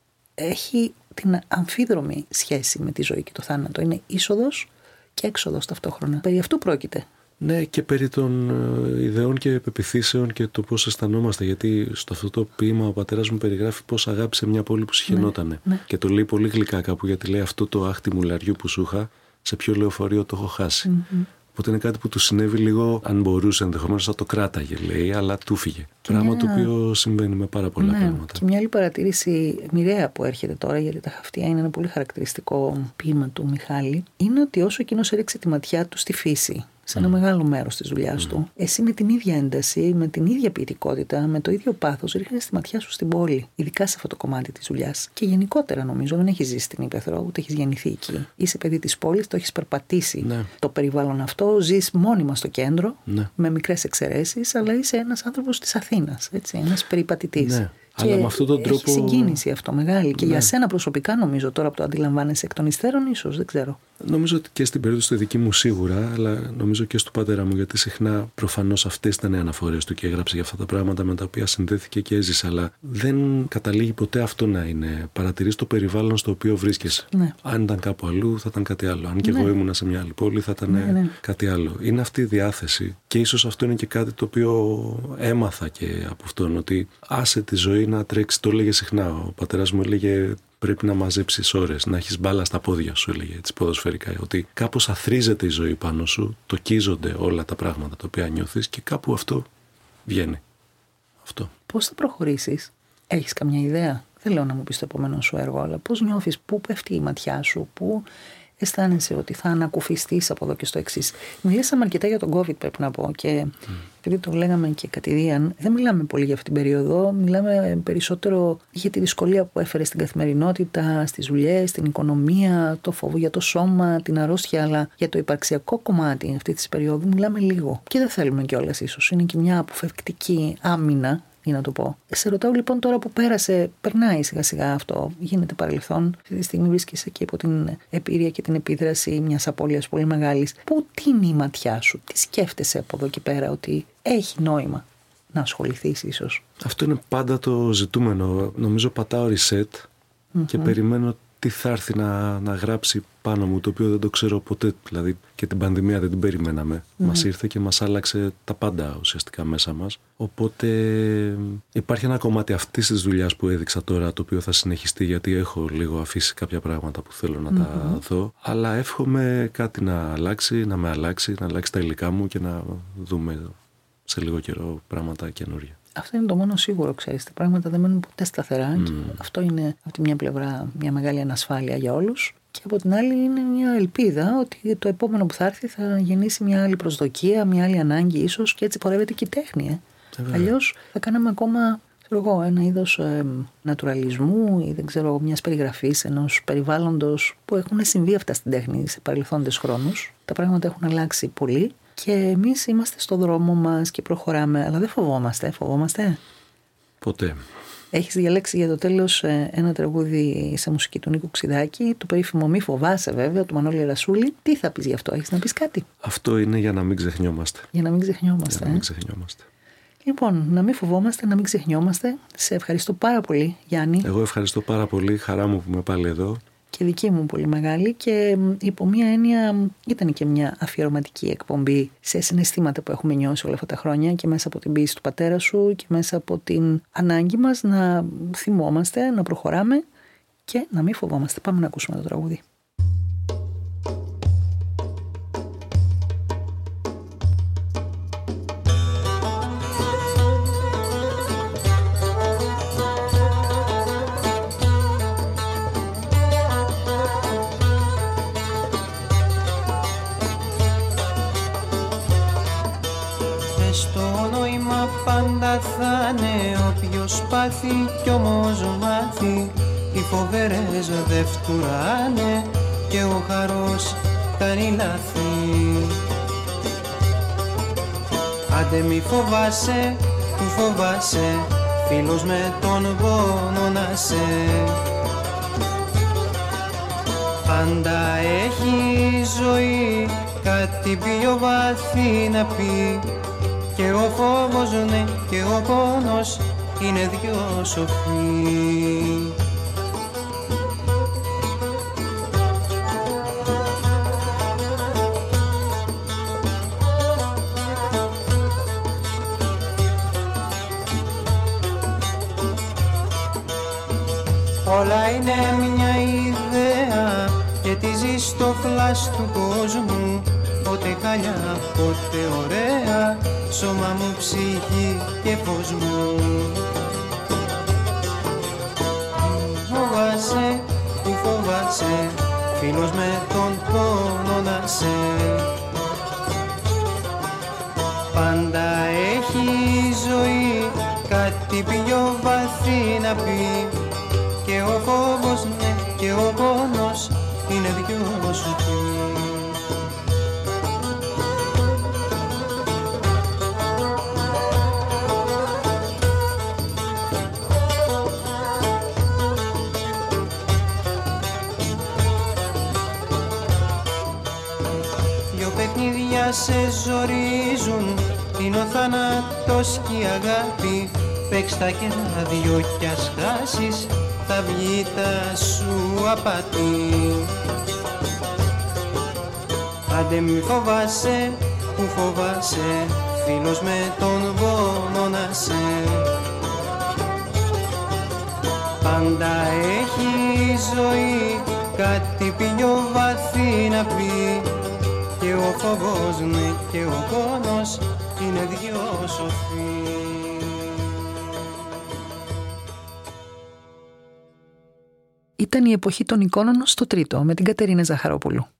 έχει την αμφίδρομη σχέση με τη ζωή και το θάνατο. Είναι είσοδος και έξοδος ταυτόχρονα. Περί αυτού πρόκειται. Ναι, και περί των ιδεών και πεποιθήσεων και το πώς αισθανόμαστε. Γιατί στο αυτό το ποίημα ο πατέρας μου περιγράφει πώς αγάπησε μια πόλη που συχαινότανε. Ναι, ναι. Και το λέει πολύ γλυκά κάπου, γιατί λέει αυτό το άχτι μουλαριού που σου είχα, σε ποιο λεωφορείο το έχω χάσει. Mm-hmm. Οπότε είναι κάτι που του συνέβη λίγο, αν μπορούσε ενδεχομένως θα το κράταγε, λέει, αλλά του φύγε. Και πράγμα μια... το οποίο συμβαίνει με πάρα πολλά ναι, πράγματα. Και μια άλλη παρατήρηση μοιραία που έρχεται τώρα, γιατί τα χαυτία είναι ένα πολύ χαρακτηριστικό ποίημα του Μιχάλη, είναι ότι όσο εκείνος έριξε τη ματιά του στη φύση, σε ένα mm. μεγάλο μέρος της δουλειάς mm. του, εσύ με την ίδια ένταση, με την ίδια ποιητικότητα, με το ίδιο πάθος, ρίχνεις τη ματιά σου στην πόλη. Ειδικά σε αυτό το κομμάτι της δουλειάς. Και γενικότερα νομίζω, δεν έχεις ζήσει στην Ήπεθρο, ούτε έχεις γεννηθεί εκεί. Είσαι παιδί της πόλης, το έχεις περπατήσει ναι. το περιβάλλον αυτό, ζεις μόνιμα στο κέντρο, ναι. με μικρές εξαιρέσεις, αλλά είσαι ένας άνθρωπος της Αθήνας, έτσι, ένας περιπατητής. Ναι. Και αλλά με αυτόν τον τρόπο... έχει συγκίνηση αυτό μεγάλη. Και ναι. για σένα προσωπικά νομίζω, τώρα που το αντιλαμβάνεσαι εκ των υστέρων, ίσως, δεν ξέρω. Νομίζω ότι και στην περίπτωση του δική μου σίγουρα, αλλά νομίζω και στο πατέρα μου, γιατί συχνά προφανώς αυτές ήταν οι αναφορές του και έγραψε για αυτά τα πράγματα με τα οποία συνδέθηκε και έζησε. Αλλά δεν καταλήγει ποτέ αυτό να είναι. Παρατηρείς το περιβάλλον στο οποίο βρίσκεσαι. Ναι. Αν ήταν κάπου αλλού, θα ήταν κάτι άλλο. Αν και ναι. εγώ ήμουνα σε μια άλλη πόλη, θα ήταν ναι, ναι. κάτι άλλο. Είναι αυτή η διάθεση. Και ίσως αυτό είναι και κάτι το οποίο έμαθα και από αυτόν, ότι άσε τη ζωή να τρέξει. Το έλεγε συχνά. Ο πατέρας μου έλεγε: πρέπει να μαζέψεις ώρες, να έχεις μπάλα στα πόδια σου, έλεγε έτσι ποδοσφαιρικά. Ότι κάπως αθρίζεται η ζωή πάνω σου, τοκίζονται όλα τα πράγματα τα οποία νιώθεις και κάπου αυτό βγαίνει. Αυτό. Πώς θα προχωρήσεις, έχεις καμιά ιδέα? Δεν λέω να μου πεις το επόμενο σου έργο, αλλά πώς νιώθεις, πού πέφτει η ματιά σου, πού αισθάνεσαι ότι θα ανακουφιστείς από εδώ και στο εξής? Μιλήσαμε αρκετά για τον COVID, πρέπει να πω, και mm. επειδή το λέγαμε και κατηδίαν, δεν μιλάμε πολύ για αυτή την περίοδο, μιλάμε περισσότερο για τη δυσκολία που έφερε στην καθημερινότητα, στις δουλειές, στην οικονομία, το φόβο για το σώμα, την αρρώστια, αλλά για το υπαρξιακό κομμάτι αυτή της περίοδου μιλάμε λίγο. Και δεν θέλουμε κιόλας ίσως. Είναι και μια αποφευκτική άμυνα ή να το πω. Σε ρωτάω λοιπόν τώρα που πέρασε, περνάει σιγά σιγά αυτό, γίνεται παρελθόν. Αυτή τη στιγμή βρίσκεσαι και υπό την εμπειρία και την επίδραση μιας απώλειας πολύ μεγάλης. Πού τίνει η ματιά σου, τι σκέφτεσαι από εδώ και πέρα ότι έχει νόημα να ασχοληθείς ίσως? Αυτό είναι πάντα το ζητούμενο. Νομίζω πατάω reset mm-hmm. και περιμένω τι θα έρθει να, να γράψει πάνω μου, το οποίο δεν το ξέρω ποτέ. Δηλαδή και την πανδημία δεν την περιμέναμε. Mm-hmm. Μας ήρθε και μας άλλαξε τα πάντα ουσιαστικά μέσα μας. Οπότε υπάρχει ένα κομμάτι αυτής της δουλειάς που έδειξα τώρα, το οποίο θα συνεχιστεί, γιατί έχω λίγο αφήσει κάποια πράγματα που θέλω να mm-hmm. τα δω. Αλλά εύχομαι κάτι να αλλάξει, να με αλλάξει, να αλλάξει τα υλικά μου και να δούμε σε λίγο καιρό πράγματα καινούργια. Αυτό είναι το μόνο σίγουρο, ξέρεις. Τα πράγματα δεν μένουν ποτέ σταθερά. Mm. Και αυτό είναι από τη μια πλευρά μια μεγάλη ανασφάλεια για όλους. Και από την άλλη είναι μια ελπίδα ότι το επόμενο που θα έρθει θα γεννήσει μια άλλη προσδοκία, μια άλλη ανάγκη ίσως, και έτσι πορεύεται και η τέχνη. Ε. Ε, Αλλιώς θα κάναμε ακόμα εγώ, ένα είδος ε, νατουραλισμού ή δεν ξέρω, μιας περιγραφής ενός περιβάλλοντος που έχουν συμβεί αυτά στην τέχνη σε παρελθόντες χρόνους. Τα πράγματα έχουν αλλάξει πολύ. Και εμείς είμαστε στο δρόμο μας και προχωράμε, αλλά δεν φοβόμαστε, φοβόμαστε. Ποτέ. Έχεις διαλέξει για το τέλος ένα τραγούδι σε μουσική του Νίκου Ξιδάκη, το περίφημο «Μη φοβάσαι» βέβαια, του Μανώλη Ρασούλη. Τι θα πεις γι' αυτό, έχεις να πεις κάτι? Αυτό είναι για να μην ξεχνιόμαστε. Για να μην ξεχνιόμαστε. Για να μην ξεχνιόμαστε. Ε? Λοιπόν, να μην φοβόμαστε, να μην ξεχνιόμαστε. Σε ευχαριστώ πάρα πολύ, Γιάννη. Εγώ ευχαριστώ πάρα πολύ, χαρά μου που είμαι πάλι εδώ. Και δική μου πολύ μεγάλη, και υπό μία έννοια ήταν και μια αφιερωματική εκπομπή σε συναισθήματα που έχουμε νιώσει όλα αυτά τα χρόνια και μέσα από την ποίηση του πατέρα σου και μέσα από την ανάγκη μας να θυμόμαστε, να προχωράμε και να μην φοβόμαστε. Πάμε να ακούσουμε το τραγούδι. Πάντα θα είναι όποιος πάθει κι όμως μάθει. Οι φοβερές δε φτουράνε και ο χαρός κάνει λάθη. Άντε μη φοβάσαι, που φοβάσαι, φίλος με τον πόνο να σε. Πάντα έχει ζωή κάτι πιο βαθύ να πει. Και ο φόβος ναι και ο πόνος είναι δυο σοφοί. Όλα είναι μια ιδέα και τη ζεις στο φλάς του κόσμου. Πότε χαλιά, πότε ωραία, σώμα μου, ψυχή και φως μου. Φοβάσαι, που φοβάσαι, φίλος με τον πόνο να σε. Πάντα έχει ζωή κάτι πιο βαθύ να πει. Και ο φόβος ναι και ο πόνος είναι δυο σου πει. Σε ζορίζουν, είναι ο θάνατος και η αγάπη. Παίξ' τα και ένα δυο κι ας χάσεις, θα βγει τα σου απατή. Άντε μη φοβάσαι, που φοβάσαι, φίλος με τον πόνο να σε. Πάντα έχει ζωή κάτι πιο βαθύ να πει. Και ο φόβος ναι και ο πόνος είναι δυο σοφοί. Ήταν η εποχή των εικόνων στο Τρίτο με την Κατερίνα Ζαχαρόπουλου.